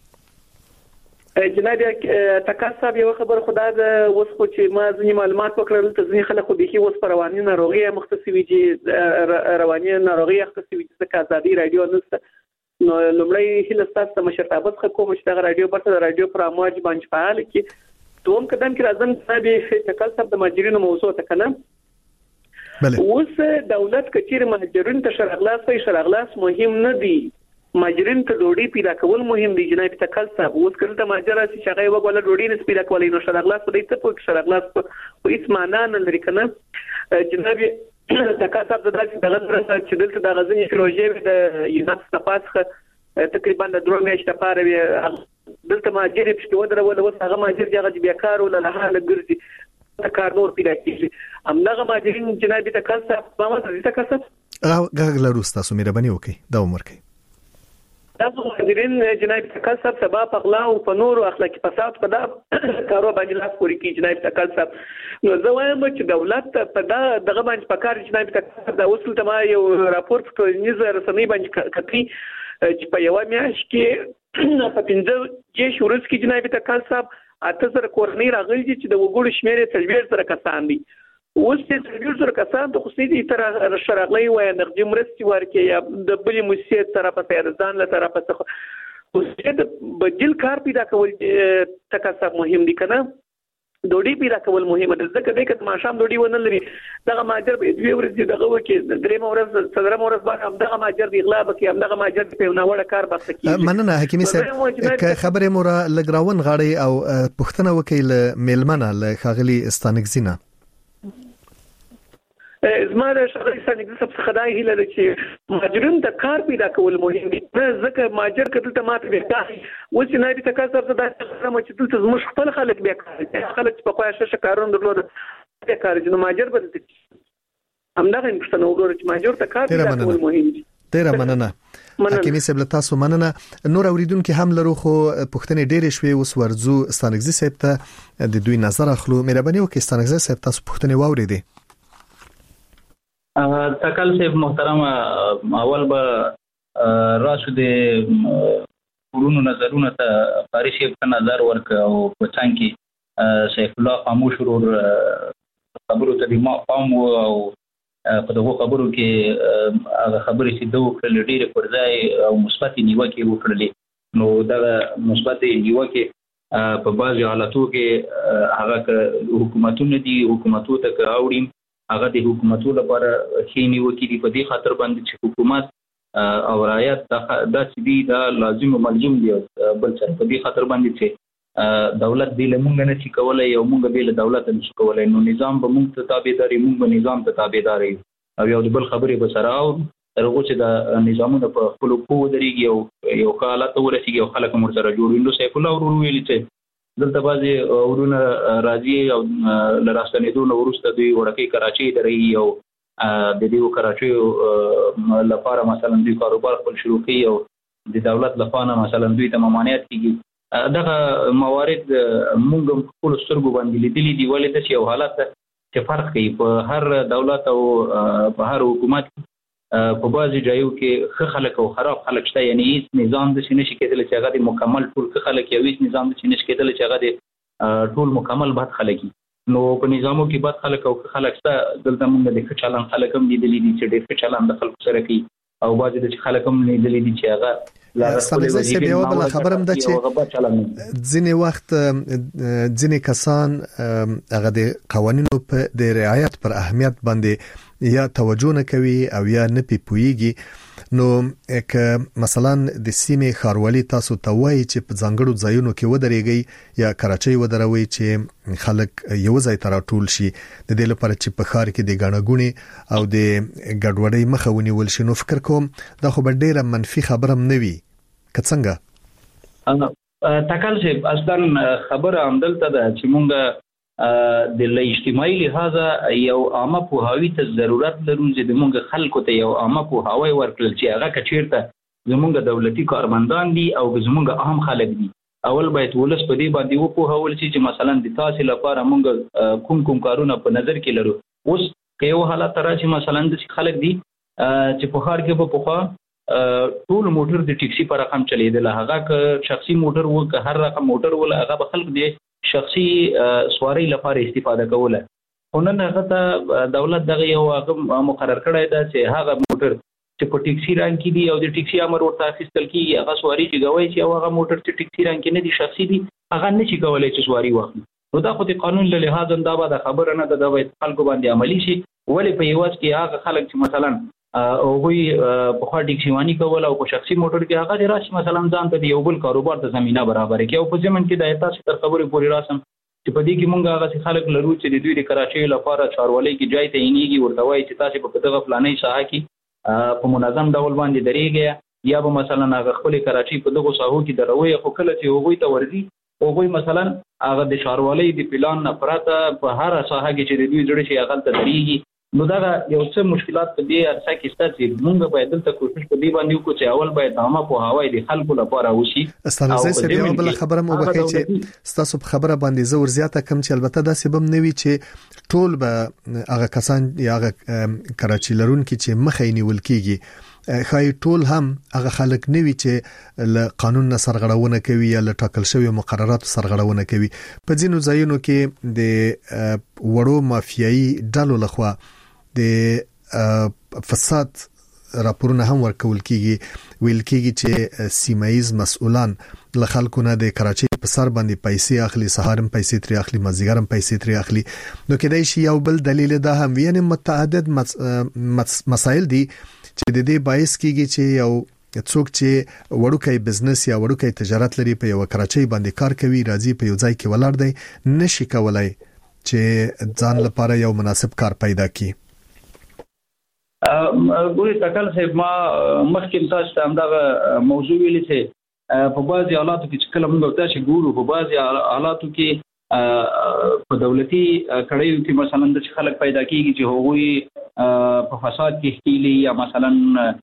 جناب تکاسف یو خبر خدا د اوس خو چې ما ځینې معلومات وکړل ته ځینې خلک خو به اوس پر رواني ناروغي مختصوي دي رواني ناروغي مختصوي دي د ازادي رادیو نسته. نو لومړی هله ستاسو ته مشرتابت کوم چې دا رادیو برته د رادیو پر امواج باندې فعال کی دوم قدم کې راځم چې تکل سب د ماجرینو موضوع ته کنه. اوس دولت کچیر ماجرین ته شرغلاس وي شرغلاس مهم نه دی ماجرین ته ډوډۍ پیدا کول مهم دي. جناب تکل صاحب اوس کله ته ماجر چې شغه وګول ډوډۍ نه پیدا کولای نو شرغلاس په دې ته په شرغلاس په هیڅ معنا نه لري کنه. جناب تکل صاحب دا چې دغه چې دلته د غزنی پروژې د یونس تپاسخه تقریبا د درو میاشتې لپاره دلته ماجر په ودره ولا وس هغه ماجر چې بیکار ولا له حال ګرځي کار نور پیدا کیږي. همدغه ماجرین جناب تکل صاحب په ما ته تکل صاحب غږ لرو تاسو مهرباني وکړئ دا عمر کوي تاسو ماجرین جناب تکل صاحب سبا په غلا او په نور اخلاقی فساد په دا کارو باندې لاس پوري کی جناب تکل صاحب. نو زه وایم چې دولت په دا دغه باندې پکار جناب تکل صاحب دا وصول ته ما یو راپور په ټولنیزه رسنۍ باندې کتلی چې په یو میاشت کې په پنځه کې شورس کې جناب تکل صاحب اته سره کورنۍ راغلي چې د وګړو شمیر څلور سره کسان دي. اوس چې څلور سره کسان د خصوصي تر شرغلي و نقدي مرستي ورکې یا د بلې موسسې طرفه ته ځان له طرفه څخه اوس د بدیل کار پیدا کول تکل صاحب مهم دي کنه. ډوډۍ پیدا کول مهمه ده ځکه دغه کته ماشام ډوډۍ ونه لري دغه ماجر به دوی ورځ دغه وکي درې مورز صدر مورز باندې هم دغه ماجر دی اغلا بکی هم دغه ماجر په نوړه کار بس کی. مننه حکیمي صاحب خبره مورا لګراون غاړي او پښتنه وکیل میلمنه له خاغلی استانګزینا زماره شغلي سنګ سب خدای هله لري چې ماجرین د کار پیدا کول مهم دي. ځکه ماجر کله ته ماته وکړي و چې نه دي تکاسب ته د چې ته زموږ خپل خلک بیا خلک په خوښه شکارون درلود د کار جنو ماجر بدل همدغه پښتنه وګورئ چې ماجر د کار پیدا کول مهم دي. ډیره مننه حکیمي صاحب تاسو مننه. نور اوریدونکو هم لرو خو پښتنې ډیره شوي اوس ورزو استانګزي صاحب ته د دوی نظر اخلو. مهرباني وکړئ استانګزي صاحب تاسو پښتنې واوریدئ. تکل صاحب محترم اول به راشو د ورونو نظرونه ته قاری صاحب په نظر ورک او په څنګه شیخ الله خاموش ورور خبرو ته ما قام او په دغه خبرو کې هغه خبرې چې دوه کړل ډیره پر ځای او مثبت نیوکه وکړلې. نو دا مثبت نیوکه په بعض حالاتو کې هغه حکومتونه دي حکومتو ته کاوړي هغه د حکومتو لپاره خېنی وکړي دي په دې خاطر باندې چې حکومت او رعایت دا چې دی دا لازم او ملزم دی. بل څه په دې خاطر باندې چې دولت دی له مونږ نه شي کولای او مونږ به له دولت نه شي کولای. نو نظام به مونږ ته تابعداري مونږ به نظام ته تابعداري او یو بل خبرې به سره او هغه چې د نظامونو په خپل قوت درېږي او یو حالت ورسیږي او خلک مر سره جوړ وینډو سیف الله ورو ویل چې دلته بازي ورونه راځي او لراستنیدو نو ورسته دوی ورکی کراچي درې او د دې کراچي لپاره مثلا دوی کاروبار خپل شروع کړي او د دولت لپاره مثلا دوی ته ممانعت کیږي. دغه موارد موږ خپل سترګو باندې لیدلې دي ولې د یو حالت چې فرق کوي په هر دولت او په هر حکومت په بعضي ځایو کې ښه خلک او خراب خلک شته. یعنی هیڅ نظام د شنه شي کېدل چې هغه د مکمل ټول خلک یو هیڅ نظام د شنه شي کېدل چې هغه د ټول مکمل بد خلک. نو په نظامو کې بد خلک او خلک شته. دلته موږ د ښه چلند خلک هم لیدلې دي چې ډېر ښه چلند د خلکو سره کوي او بعضي د خلک هم لیدلې دي چې هغه استانګزي صاحب یو بل خبره هم ده چې ځینې وخت ځینې کسان هغه د قوانینو په د رعایت پر اهمیت باندې یا توجه نه کوي او یا نه پیپويږي. نو که مثلا د سیمې خاروالي تاسو ته وایي چې په ځانګړو ځایونو کې ودرېږي یا کراچۍ ودروي چې خلک یو ځای ته راټول شي د دې لپاره چې په ښار کې د غاڼګونی او د ګډوډۍ مخه ونیول شي. نو فکر کوم دا خو به ډیره منفي خبره هم نه وي که څنګه. تکل صاحب اصلا خبره عمدلته ده چې مونږ د اجتماعي لحاظ یو عامه پوهاوی ته ضرورت لرو چې د مونږ خلکو ته یو عامه پوهاوی ورکړل چې هغه کچیرته زمونږ دولتي کارمندان دي او زمونږ عام خلک دي. اول باید ولس په دې باندې وپوهول شي چې مثلا د تاسو لپاره مونږ کوم کوم کارونه په نظر کې لرو. اوس که یو حالت راشي مثلا د خلک دي چې په خار کې په پوخا ټول موټر د ټیکسي پر رقم چلیدل هغه ک شخصي موټر و که هر رقم موټر ول هغه به خلک دی شخصي سواری لپاره استفاده کوله. ونن هغه ته دولت دغه یو هغه مقرر کړی دا چې هغه موټر چې په ټیکسي رنګ کې دی او د ټیکسي امر ورته اخیستل کیږي هغه سواری چې غوي چې هغه موټر چې ټیکسي رنګ کې نه دی شخصي دی هغه نه شي کولای چې سواری واخلي. نو دا خو د قانون له لحاظ دا به خبره نه ده د خلکو باندې عملی شي. ولی په یوازې کې هغه خلک چې مثلا او غوي په خوا ډیکشيوانی کول او په شخصي موټر کې هغه راشي مثلا ځان ته یو بل کاروبار ته زمينه برابر کړي او په ځمن کې د تاسو تر خبرې پورې راسم چې په دې کې مونږ هغه خلک لرو چې د دوی د کراچۍ لپاره چارولۍ کې ځای ته اینیږي ورته وایي چې تاسو په دغه فلانې ساحه کې په منظم ډول باندې درېږئ یا به مثلا هغه خپل کراچۍ په دغه ساحو کې دروي خو کله چې هغوی ته ورځي هغوی مثلا هغه د چارولۍ د پلان نه پراته په هر ساحه کې چې د دوی جوړ شي هغه ته درېږي نو دا یو څه مشکلات په دې ارسه کې ستاسو چې موږ باید دلته کوشش په دې باندې وکړو چې اول باید عامه په هواي د خلکو لپاره وشي استاد زه یو بل خبره مو وکړي چې تاسو په خبره باندې زور زیاته کم چې البته دا سبب نوي چې ټول به هغه کسان یا هغه کراچۍ لرونکي چې مخې نیول کیږي خای ټول هم هغه خلک نوي چې له قانون نه سرغړونه کوي یا له ټاکل شوی مقررات سرغړونه کوي په ځینو ځایونو کې د وړو مافیایي ډلو لخوا د فساد راپورونه هم ورکول کیږي ویل کیږي چې سیمایز مسؤلان له خلکو نه د کراچۍ په سر باندې پیسې اخلي سهارم پیسې تری اخلي مازیګرم پیسې تری اخلي نو کېدای شي یو بل دلیل دا هم ویني متعدد مسائل دي چې د دې باعث کیږي چې یو څوک چې وړوکی بزنس یا وړوکی تجارت لري په یو کراچۍ باندې کار کوي راځي په یو ځای کې ولاړ دی نشي کولای چې ځان لپاره یو مناسب کار پیدا کړي ګوري تکل صاحب ما مخکې تاسو ته همدغه موضوع ویلې چې په بعضي حالاتو کې چې کله موږ تاسو ګورو په بعضي حالاتو کې په دولتي کړیو کې مثلا د خلک پیدا کیږي چې هغوی په فساد کې کېلي یا مثلا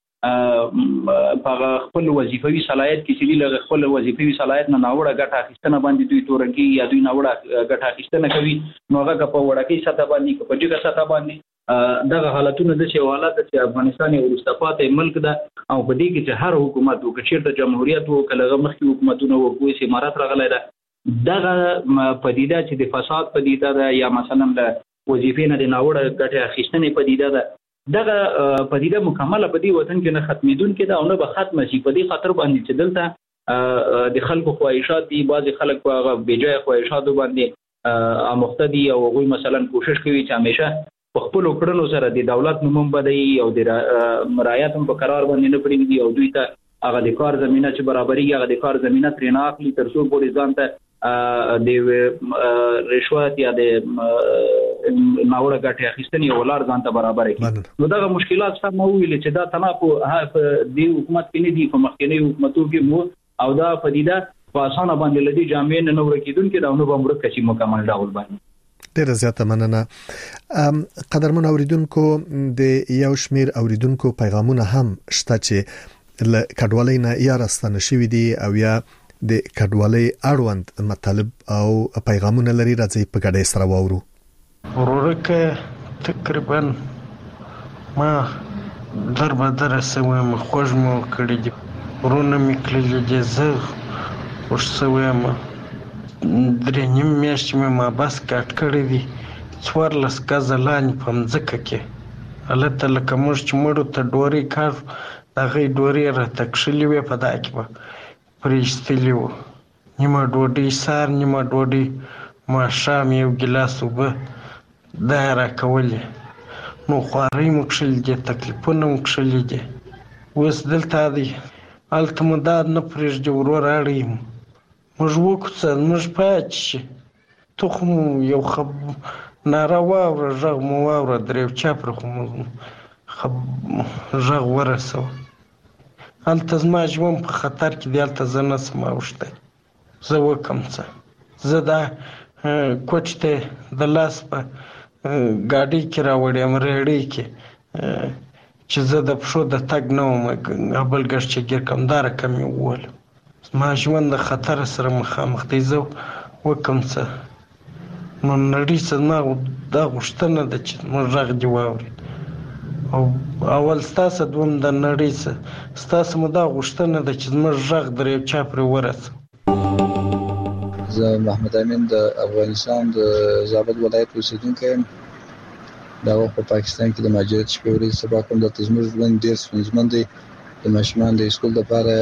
په خپل وظیفوي صلاحیت کې چې له خپل وظیفوي صلاحیت نه ناوړه ګټه اخیستنه باندې دوی تورنګي یا دوی ناوړه ګټه اخیستنه کوي نو هغه په وړکې سطح باندې په جګه سطح باندې دغه حالتونه د چې حالات چې افغانستان یو وروسته ملک ده او په دې کې چې هر حکومت او کچیر د جمهوریت او کله مخکې حکومتونه او کوم امارات راغلی ده دغه پدیده چې د فساد پدیده ده یا مثلا د وظیفې نه د ناوړه ګټه اخیستنې پدیده ده دغه پدیده مکمله په دې وطن کې نه ختمېدونکې ده او نه به ختمه شي په دې خاطر باندې چې دلته د خلکو خواهشات دي بعضې خلک په هغه بېجایه خواهشاتو باندې آموخته دي او هغوی مثلا کوشش کوي چې همیشه په خپل کړنو سره د دولت نوم بدایي او د رعایت هم په قرار باندې نه پرېږدي او دوی ته هغه د کار زمینه چې برابرېږي هغه د کار زمینه ترې نه اخلي تر څو پورې ځان ته د رشوت یا د ناوړه ګټې اخیستنې یو لار ځان ته برابر کړي نو دغه مشکلات سم مو ویل چې دا تناقض په دې حکومت کې نه دي په مخکنی حکومتونو کې مو او دا پدیده په اسانه باندې لدی جامع نه نور کېدونکې دا نو به مرکه شي مکمل ډول باندې ډیره زیاته مننه قدرمن اوریدونکو د یو شمیر اوریدونکو پیغامونه هم شته چې له کډوالۍ نه یا راستنه شوی دي او یا د کډوالۍ اړوند مطالب او پیغامونه لري راځي په ګډه سره واورو ورکه تقریبا ما در بدر سوم خوښ مو کړی دي ورونه میکلل دي زه خوش سوم درې نیم میاشتې مې ما بس کټ کړی دي څوارلس ګزه لاندې په مځکه کې هلته لکه موږ چې مړو ته ډورۍ کار د هغې ډورۍ راته کښلې وې په دا کې به پرې ایستلي وو نیمه ډوډۍ سهار نیمه ډوډۍ ماښام یو ګیلاس اوبه دا یې راکولې نو خوارۍ مو کښلي دي تکلیفونه مو کښلي دي اوس دلته دی هلته مو دا نه پرېږدي ورور اړوي مو موږ وکوڅه موږ پاتې شي تخم یو خب ناره واوره غږ مو واوره درې چاپره خو مو غږ ورسوه هلته زما ژوند په خطر کې دی هلته زه نشم اوښتی زه وکم څه زه دا کوټ ته د لاس په ګاډۍ کې راوړیم ریړۍ کې چې زه د پښو د تګ نه وم بل ګړ چې ګیر کم دا رقم یې وولم ما ژوند د خطر سره مخامخ دی زه وکم څه نو نړۍ څه ما دا غوښتنه ده چې موږ غږ دې واورېد او اول ستاسو دوم د نړۍ څه ستاسو مو دا غوښتنه ده چې زموږ غږ در یو چا پرې ورسوي زه محمد امین د افغانستان د زابل ولایت اوسېدونکی یم دا وخت په پاکستان کې د مهاجرت شپې ورځې سبا کوم دلته زموږ ژوند ډېر ستونزمن دی د ماشومان د سکول لپاره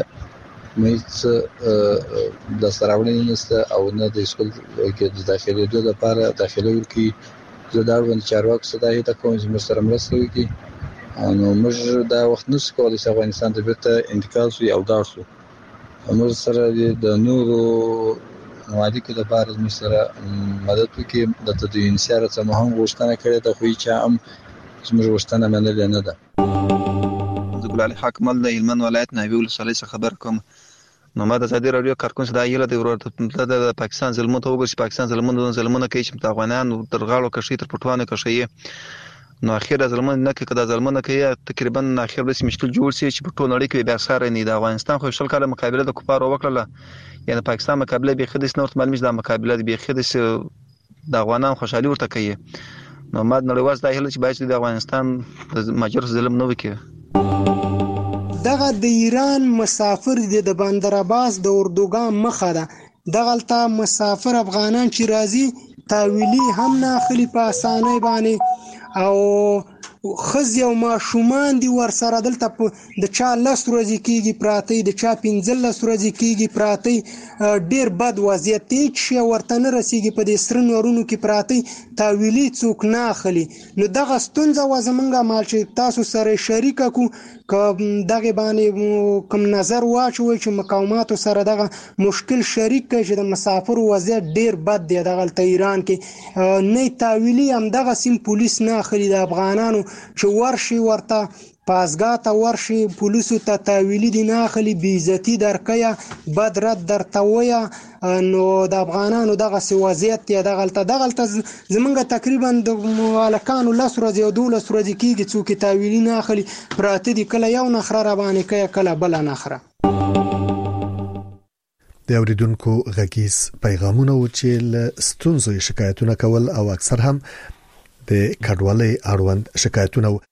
مېڅ د سراوړنې نشته او نه د سکول کې د داخلېدو لپاره داخله ورکړي زه دا اړوند چارواکو څخه دا هیله کوم چې موږ سره مرسته وکړي نو موږ دا وخت نشو کولای چې افغانستان ته بیرته انتقال شو او دار شو. موږ سره د نورو ممالکو لپاره موږ سره مدد وکړي د تدوین سره څه مهم غوښتنه کړې ده، خو چې هم زموږ غوښتنه منلې نه ده. زه ګل علي حاکمل د هلمند ولایت ناوې ولسوالۍ څخه خبر کوم. نو ما د ازادي راډیو کارکون دا یله د ورته د پاکستان ظلمونو ته وګورئ چې پاکستان ظلمونو ظلمونه کوي چې افغانان تر غاړو کشي تر پټوانو کشي. نو اخیرا ظلمونه نه کوي، کدا ظلمونه کوي تقریبا اخیر به مشکل جوړ شي چې په ټول نړۍ کې بیا سره نه د افغانستان خو شل کاله مقابله د کفارو وکړه، یعنی پاکستان مقابله به خدیس نورت معلومه د مقابله به خدیس د افغانان خوشحالي ورته کوي. نو ما نړیوال دا هله چې باید د افغانستان د ماجر ظلم نه وکړي. دغه د ایران مسافر د بندر عباس د اردوګان مخه ده. دغلته مسافر افغانان چې راځي تاویلی هم نه اخلي په اسانۍ باندې، او خزي او ماشومان دي ورسره دلته د چا لس ورځې کېږي پراته، د چا پنځلس ورځې کېږي پراته. ډېر بد وضعیت دی چې ورته نه رسېږي، په دې سره نورونو کې پراته تاویلي څوک نه اخلي. نو دغه ستونزه وه زمونږ مال چې تاسو سره شریکه کړو، که دغې باندې کوم نظر واچوئ چې مقاماتو سره دغه مشکل شریک کړئ چې د مسافرو وضعیت ډېر بد دی دغلته ایران کې. نه تاویلي همدغه سیم پولیس نه اخلي د افغانانو چې ورشي ورته پازګاه ته ورشي پولیسو ته تاویلي دي نه اخلي، بې عزتي درکویه، بد رد درته ویه. نو د افغانانو دغسې وضعیت دی دغلته. دغلته زمونږ تقریبا د هلکانو لس ورځې او دولس ورځې کېږي څوک یې تاویلي نه اخلي، پراته دي کله یو نخره راباندې کوي کله بله نخره. د اوریدونکو غږیز پیغامونه و چې له ستونزو یې شکایتونه کول او اکثر هم د کډوالۍ اړوند شکایتونه و.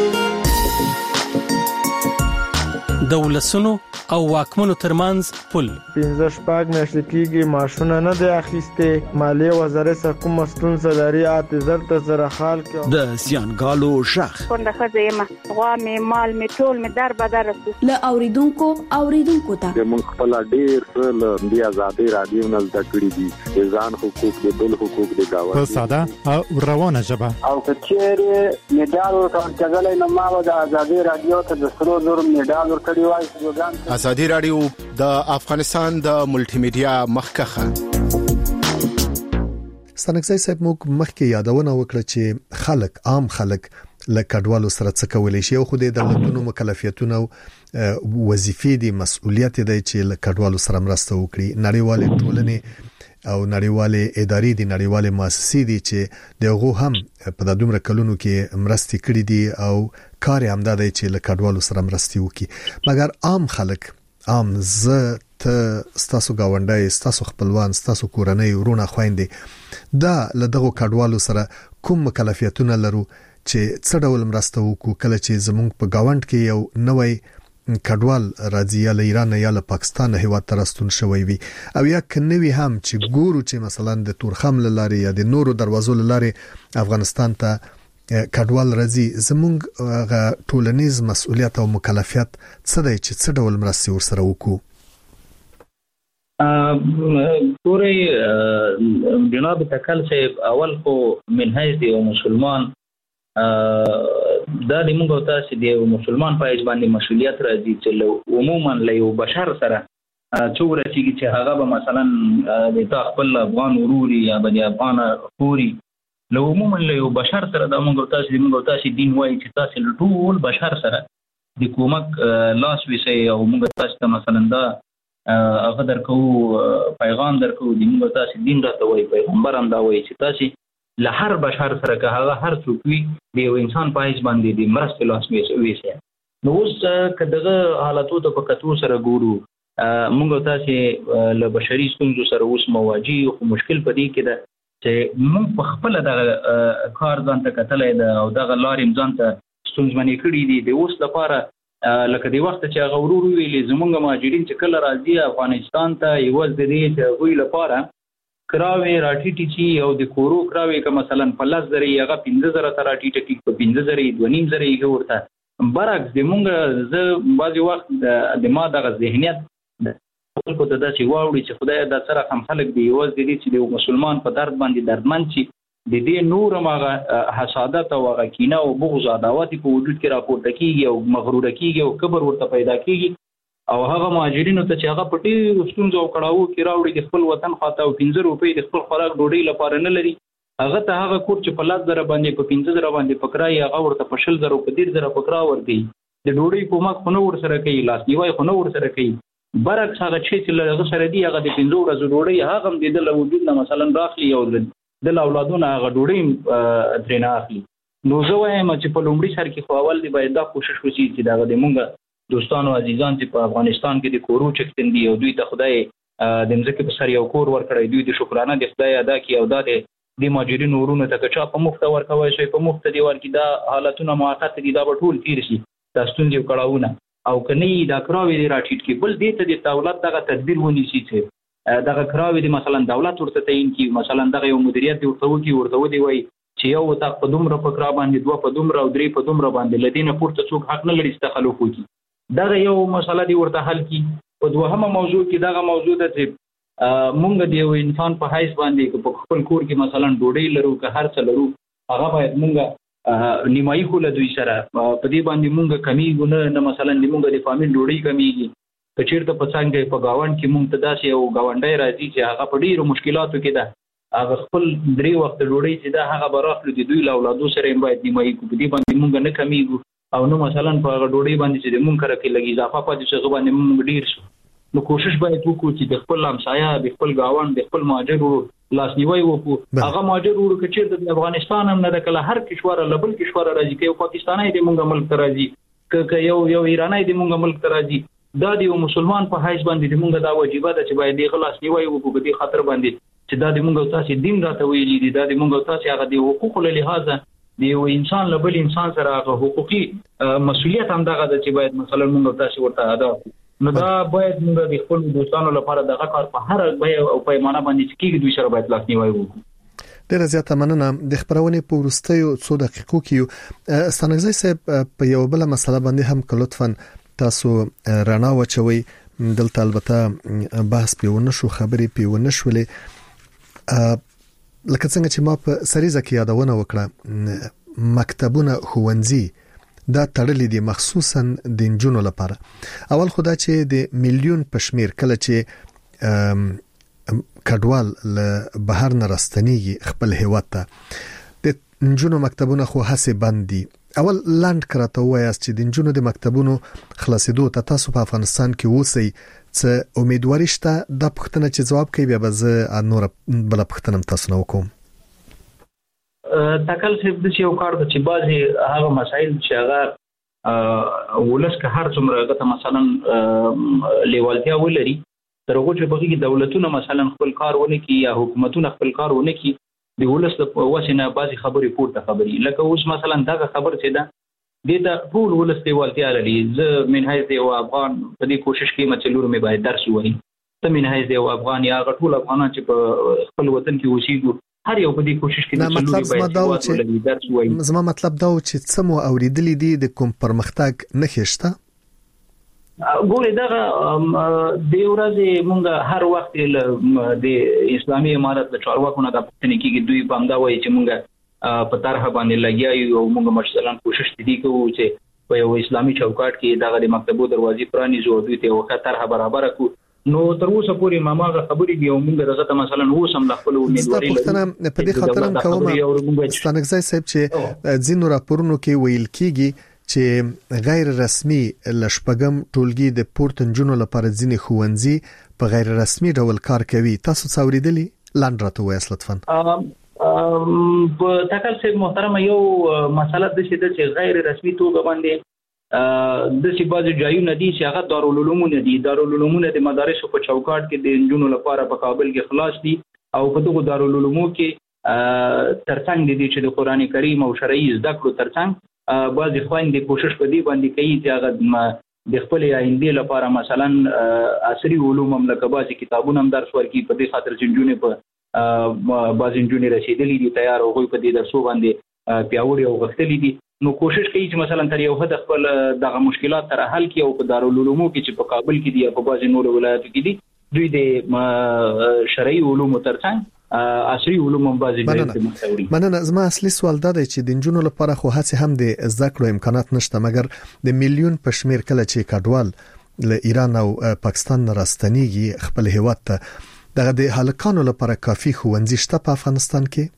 د ولسونو او واکمنو ترمنځ پل پنځه شپږ میاشتې کېږي ماشونه نه دی اخیستې، مالیې وزارت څخه کومه ستونزه لري اته زر ته زره خال کې د زیانګالو شخ کونډه ښځه یم، غوا مې مال مې ټول مې در بدر رسو. له اوریدونکو اوریدونکو ته موږ خپل ډېر څه له دې ازادي رادیو نه زده کړي دي، د ځان حقوق د بل حقوق د گاونډي په ساده او روانه ژبه. او که چیرې میډال ورکول کېدلی نو ما به د ازادي رادیو ته د سرو زرو میډال ورکړی وای. ازادي رادیو د افغانستان د ملټي میډیا مخکخه. ستنکسي صاحب موږ مخکې یادونه وکړه چې خلک عام خلک له کډوالو سره څه کولای شي او خو د دولتونو مکلفیتونه او وظیفې دي مسؤلیت دی چې له کډوالو سره مرسته وکړي. نړیوال ټولنې او نړیوالې ادارې دي، نړیوالې مؤسسې دي چې دغه هم په د دومره کلونو کې مرستې کړې دي او کار هم دا دی چې له کډوالو سره مرستې وکړي. مګر عام خلک عام زه ته ستاسو گاونډي ستاسو خپلوان ستاسو کورنۍ ورونه خويندې دا له دغه کډوالو سره کوم مکلفیتونه لرو چې څه ډول مرسته وکړو کله چې زمونږ په گاوند کې یو نوې کډوال راځي یا له ایران یا له پاکستان هیواد ته راستون شوی وي او یا کنوي هم چې ګورو چې مثلا د تورخم لاري یا د نورو دروازو لاري افغانستان ته کډوال راځي، زمونږ ټولنیز مسؤلیت او مکلفیت څه دی چې څه ډول مرستې ورسره وکړو؟ ګورئ جناب تکل صاحب، اول خو من حیث یو مسلمان دا د موږ او تاسو د مسلمان په اجبان مسؤلیت راځي چې عموما له یو بشر سره څو ورسیږي چې هغه به مثلا د خپل افغان وروري یا د افغان خوري له عموما له یو بشر سره د موږ او تاسو د موږ او تاسو دین وایي چې تاسو ټول بشر سره د کومک لاس وسی او موږ تاسو ته مثلا دا هغه درکو پیغام درکو د موږ تاسو دین راته وایي، پیغمبر هم دا وایي چې تاسو له هر بشر سره که هغه هر څوک وي د یو انسان په حیث باندې د مرستې لاس ویسي. نو اوس که دغه حالاتو ته په کتو سره ګورو موږ تاسو له بشري ستونزو سره اوس مواجه یو، خو مشکل په دې کې ده چې موږ په خپل دغه کار ځان ته کتلی ده او دغه لارې ځان ته ستونزمنې کړي دي. د اوس لپاره لکه د وخت چې هغه ورور ویلې زمونږ مهاجرین چې کله راځي افغانستان ته یوازې د دې چې هغوی لپاره کراوي راټیټي چی او د کورو کراوي که مثلا په لس زره هغه پنځه زره ته راټیټه کېږي، په پنځه زره دوه نیم زره یې ورته برعکس د مونږ زه بعضې وخت د ما دغه ذهنیت خلکو ته داسې واوړي چې خدای دا سره هم خلک دی یوازې د دې چې د مسلمان په درد باندې دردمند شي د دې نور ماغه حسادت او غکینه او بغض عداوت په وجود کې راپورته کیږي او مغرور کیږي او کبر ورته پیدا کیږي او هغه مهاجرینو ته چې هغه پټي ستونزو او کړهو کې راوړي د خپل وطن خاطر او پنځه روپۍ د خپل خوراک ډوډۍ لپاره نه لري هغه ته هغه کور چې په لاس زره باندې په پنځه زره باندې پکړای هغه ورته په شل زره په ډیر زره پکړا ورګي د ډوډۍ په مخ خو نو ور سره کوي لاس نیوای خو نو ور سره کوي برعکس هغه چې لږه سره دی هغه د پنځه ورځې ډوډۍ هغه هم د وجود نه مثلا راخلي او د اولادونو هغه ډوډۍ درنه اخلي نو زه وایم چې په لومړي سر کې خو اول دی باید دا کوشش وشي چې دا د مونږ دوستانو عزیزان چې په افغانستان کې د کورو چکتن دي او دوی ته خدای د مځکې په سر یو کور ورکړی دوی د شکرانه د خدای ادا کی او دا د ماجرینو ورونو ته چا په مفت ورکوي شي په مفت دی ورکی دا حالتونه موقت دي دا ټول تیر شي دا ستونزې کړهونه او کني دا کراوي دی راټیټ کی بل دې ته د دولت دغه تدبیر ونیسي چې دغه کراوي دی مثلا دولت ورته تعین کی مثلا دغه یو مدیریت ورته وکی ورته ودی وای چې یو تا په دومره په کرا باندې دوه په دومره او درې په دومره باندې لدینه پورته څوک حق نه لري استخلاف وکي دغه یو مسله دی ورته حل کی په دوهمه موضوع کې دغه موضوع ده چې مونږ د یو انسان په حیث باندې په خپل کور کې مثلا ډوډۍ لرو که هر څه لرو هغه باید مونږ نیمایي خو له دوی سره په دې باندې مونږ کمیږو نه نه مثلا د مونږ د فامیل ډوډۍ کمیږي که چیرته په څنګه په گاوند کې مونږ ته داسې یو گاونډی راځي چې هغه په ډیرو مشکلاتو کې ده هغه خپل درې وخت ډوډۍ چې ده هغه به راخلو د دوی له اولادو سره یې باید نیمایي کړو په دې باندې مونږ نه کمیږو او نو مثلا په هغه ډوډۍ باندې چې مونږ کړه کې لګي اضافه پاتې چې هغه باندې مونږ ډیر شو نو کوشش باید وکړو چې د خپل همسایه د خپل گاوند د خپل مهاجر لاس نیوي وکړو هغه مهاجر ورو کې چې د افغانستان هم نه د کله هر کشور لبل کشور راځي کې پاکستاني د مونږ ملک راځي که یو یو ایرانی د مونږ ملک راځي دا د یو مسلمان په حیث باندې د مونږ دا واجبہ ده چې باید د خلاص نیوي وکړو په دې خاطر باندې چې دا د مونږ تاسو دین راته ویلي دي دا د مونږ تاسو هغه د حقوقو له لحاظه د یو انسان لبل انسان سره هغه حقوقي مسؤلیت هم دغه ده چې باید مثلا مونږ تاسو ورته ادا نو دا باید موږ د خپل دوستانو لپاره دغه کار په هر بیه او پیمانه باندې چې دوی سره باید لاس نیوي وکړو ډیره زیاته مننه د خبرونې په ورستیو څو دقیقو کې ستانګزی صاحب په یو بل مسله باندې هم که لطفا تاسو رڼا وچوي دلته البته بحث پیونه شو خبرې پیونه شولې لکه څنګه چې ما په سریزه کې یادونه وکړه مکتبونه ښوونځي دا تړلې دي مخصوصا د انجونو لپاره اول خدا چې د میلیون پشمیر کله چې کډوال له بهر نه راستنیږي خپل هیواد ته د انجونو مکتبونه خو هڅه بندي اول لاند کراته وایي چې د انجونو د مکتبونو خلاصېدو ته تاسو په افغانستان کې وسی څه امیدواري شته د پښتنه چې جواب کوي بیا به زه نور بل پښتنم تاسو نو کوم تکل صرف د یو کار د چې بازي هغه مسایل چې هغه ولس که هر څومره غته مثلا لیوالتیا ولري تر هغه چې بغي دولتونه مثلا خپل کار ونه کی یا حکومتونه خپل کار ونه کی د ولس په وسینه بازي خبرې پورته خبري لکه اوس مثلا دا خبر چې دا د ته ټول ولس لیوالتیا لري زه من حیث یو افغان په دې کوشش کې مچلور مې باید درس وایي ته من حیث یو افغان یا ټول افغانان چې په خپل وطن کې اوسېږي هر یو په دې کوشش کې د چلوري باید درس وایي زما مطلب دا و چې څه مو اوریدلې دي د کوم پرمختګ نه خېشته ګورې دغه د ورځې مونږ هر وخت د اسلامي امارت د چارواکو نه د پښتنې کې دوی باندې وایي چې مونږ په طرح باندې لګیایو او مونږ مثلا کوشش دي کوو چې په یو اسلامي چوکاټ کې دغه د مکتبو دروازې پرانیزو دوی ته وخت طرح برابر کړو نو تر اوسه پورې ماماغه خبرې دی او موږ دغه مثلا اوس هم خپل امیدواري لرو په دې خاطر هم کوم ستانګزی صاحب چې ځینو راپورونو کې ویل کیږي چې غیر رسمي لشپګم ټولګي د پورتنجونو لپاره ځینې ښوونځي په غیر رسمي ډول کار کوي تاسو څوریدلې لاند راته وایي لطفا په تکل صاحب محترم یو مسله د چې غیر رسمي توګه باندې د سی بازو جایونه دي چې هغه دارالعلوم نه دي دارالعلوم د مدارس په چوکاټ کې د انجونو لپاره په کابل کې خلاص دي او په دغه دارالعلوم کې ترڅنګ دي چې د قران کریم او شرعي زده کړو ترڅنګ بعضی خويندې کوشش په دې باندې کوي چې هغه د خپل آینده لپاره مثلا عصري علوم هم لکه بعضی کتابونه هم درس ورکړي په دې خاطر چې انجونې په بعضی انجونې رسیدلې دي تیار او په دې درسو باندې پیاوړي او غښتلې دي نو کوشش کوي چې مثلا تر یو حد خپل دغه مشکلات تر حل کړي او په دارالعلوم کې چې په کابل کې دي او په بعضي نورو ولایتو کې دي دوی د شرعي علوم ترڅنګ عصري علوم هم بعضی ډېر مختوري. مننه. زما اصلي سوال دا دی چې د جنونو لپاره خو هڅه هم د زده کړو امکانات نشته، مګر د میلیون په شمیر کله چې کډوال له ایران او پاکستان راستنیږي خپل هیواد ته، دغه د هلکانو لپاره کافي ښوونځي شته په افغانستان کې؟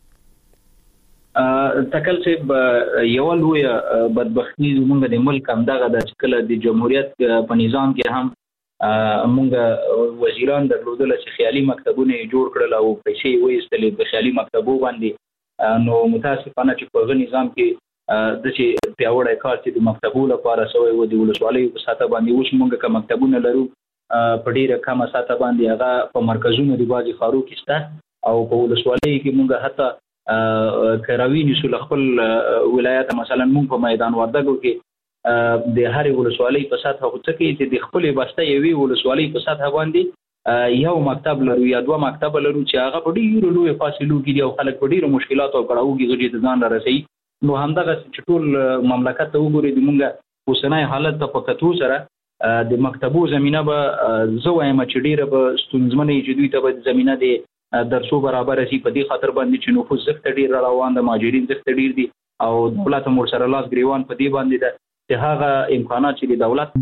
تکل چې یو لوی بدبختی زموږ د ملک هم دغه د کله د جمهوریت په نظام کې هم موږ وزیران درلودل چې خیالي مکتبونه جوړ کړل او پیسې وېستلې په خیالي مکتبو باندې. نو متاسفانه چې په غو نظام کې د چې پیاوړی کار چې د مکتبو لپاره سوی و د ولسوالۍ په ساته باندې اوس موږ کوم مکتبونه لرو په ډیره کمه ساته باندې هغه په مرکزونو د بازي خارو کې سته او په ولسوالۍ کې موږ حتی کراوی نسو خپل ولایت مثلا موږ په میدان وردګو کې د هرې ولسوالۍ په سطح هغه کې چې د خپل بسته یوې ولسوالۍ په سطح باندې یو مکتب لرو یا دوه مکتب لرو چې هغه په ډیرو لوی فاصلو کې دي او خلک په ډیرو مشکلاتو او کړهو کې غوډي ځان راسي. نو همدغه چې ټول مملکت ته وګوري د مونږه اوسنۍ حالت ته په کتو سره د مکتبو زمينه به زه وایم چې ډیره به ستونزمنې چې دوی ته به زمينه د درسو برابر شي. په دې خاطر باندې چې نفوذ زښت ډیر روان د ماجرین زښت ډیر دي او دولت مور سره لاس ګریوان په دې باندې ده چې هغه امکانات چې د دولت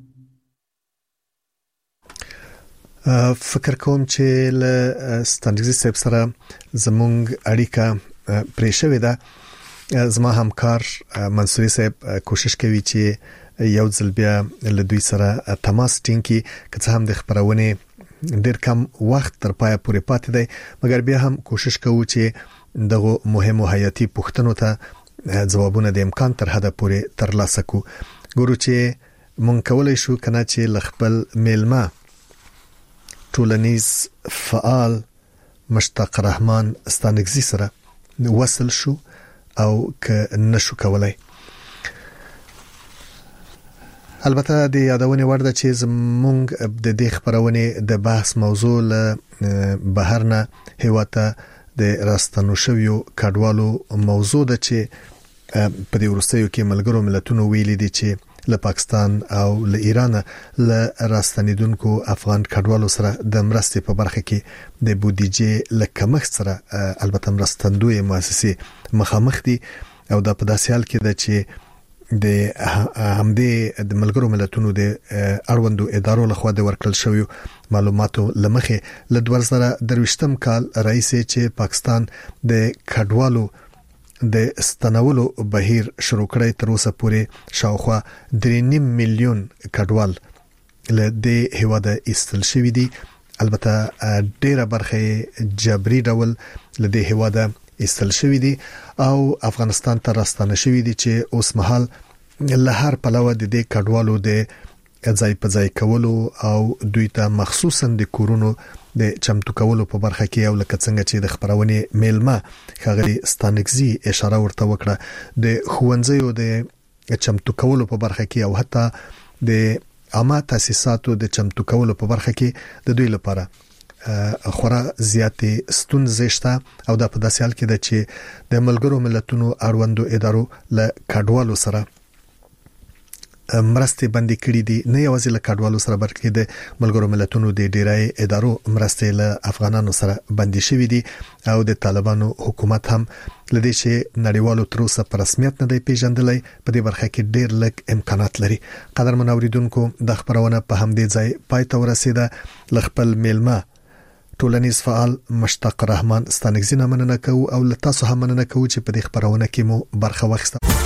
فکر کوم چې له ستانګزي صاحب سره زمونږ اړیکه پرې شوې ده. زما همکار منصوري صاحب کوشش کوي چې یو ځل بیا له دوی سره تماس ټینګ کړي، که څه هم د خبرونه ډېر کم وخت تر پای پورې پاتې دی، مګر بیا هم کوشش کوو چې دغه مهمو حیاتي پوښتنو ته ځوابونه د امکان تر حده پورې ترلاسه کو. ګورو چې مونږ کولای شو کنه چې لخپل میلمه ټولنیز فعال مشتاق رحمان ستانګزي سره وصل شو او ک نشو کولای. البته د یادونه ورده چې زمونږ د دې خبرونه د بحث موضوع له بهرنه هیواته د راستنو شویو کډوالو موضوع ده چې په دې ورستیو کې ملګرو ملتونو ویلي دي چې له پاکستان او له ایران له راستنیدونکو افغان کډوالو سره د مرستې په برخه کې د بودیجې له کمښت سره البته مرستندوی مؤسسې مخامخ دي او دا په داسې حال کې ده چې د همدې د ملګرو ملتونو د اړوندو ادارو لخوا د ورکړل شوی معلوماتو لمخې له دوه زره درویشتم کال رئیس چې پاکستان د کډوالو د استنولو بهیر شروع کړی، تر اوسه پورې شاوخوا درې نیم میلیون کډوال له دې هیواده ایستل شوی دي. البته ډیره برخه جبري ډول له دې هیواده ایستل شوی دي او افغانستان ته راستنه شوی دي چې اوس مهال له هر پلوه د دې کډوالو د ځای په ځای کولو او دوی ته مخصوصا د کورونو د چمتو کولو په برخه کې او لکه څنګه چې د خبرونه میلمه خغلی ستانګزي اشاره ورته وکړه د خوندزیو د چمتو کولو په برخه کې او حتی د عامه تاسیساتو د چمتو کولو په برخه کې د دوی لپاره خورا زیاتې ستونزې شته او دا په داسې حال کې ده چې د ملګرو ملتونو اړوندو ادارو له کډوالو سره مرستې بندي کړې دي. نه یوازې له کډوالو سره بلکې د ملګرو ملتونو د ډیرای ادارو مرستې له افغانانو سره بندي شوې دي او د طالبانو حکومت هم لدې چې نړیوالو تر اوسه په رسمیت نه دی پیژندلای په دې برخه کې ډیر لږ امکانات لري. قدرمن اوریدونکو د خبرونه په همدې ځای پای ته ورسیده. لخپل میلمه ټولنیز فعال مشتاق رحمان ستانګزي نه مننه کوو او له تاسو هم مننه کوو چې په دې خبرونه کې مو برخه واخیسته.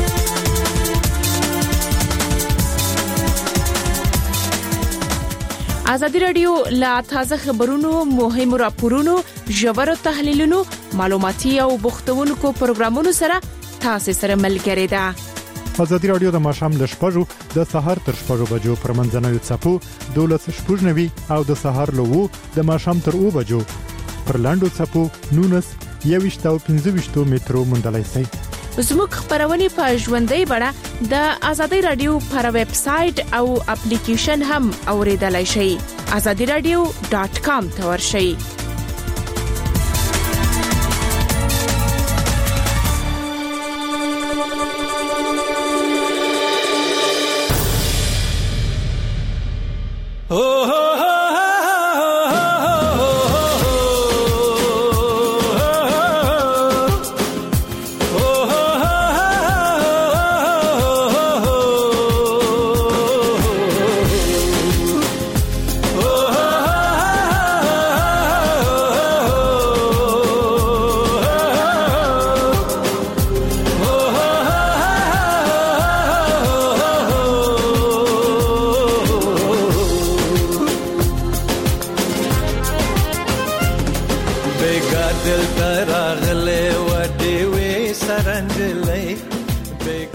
ازادي رادیو لا تازه خبرونو، مهمو راپورونو، ژورو تحلیلونو، معلوماتي او بوختونکو پروګرامونو سره تاسو سره ملګری ده. ازادي رادیو د ماشام ل شپږو د سهار تر شپږو بجو پر منځنوي چپو دولس شپږنوي او د سهار له وو د ماشام تر او بجو پر لاندو چپو نونس یويشت او پنځه مترو مندلای سي. زموږ خبرونه په ژوندۍ بڼه د ازادي رادیو پر ویب سټ او اپلیکیشن هم اوریدلای شئ. azadi radio dot com ته ورشئ.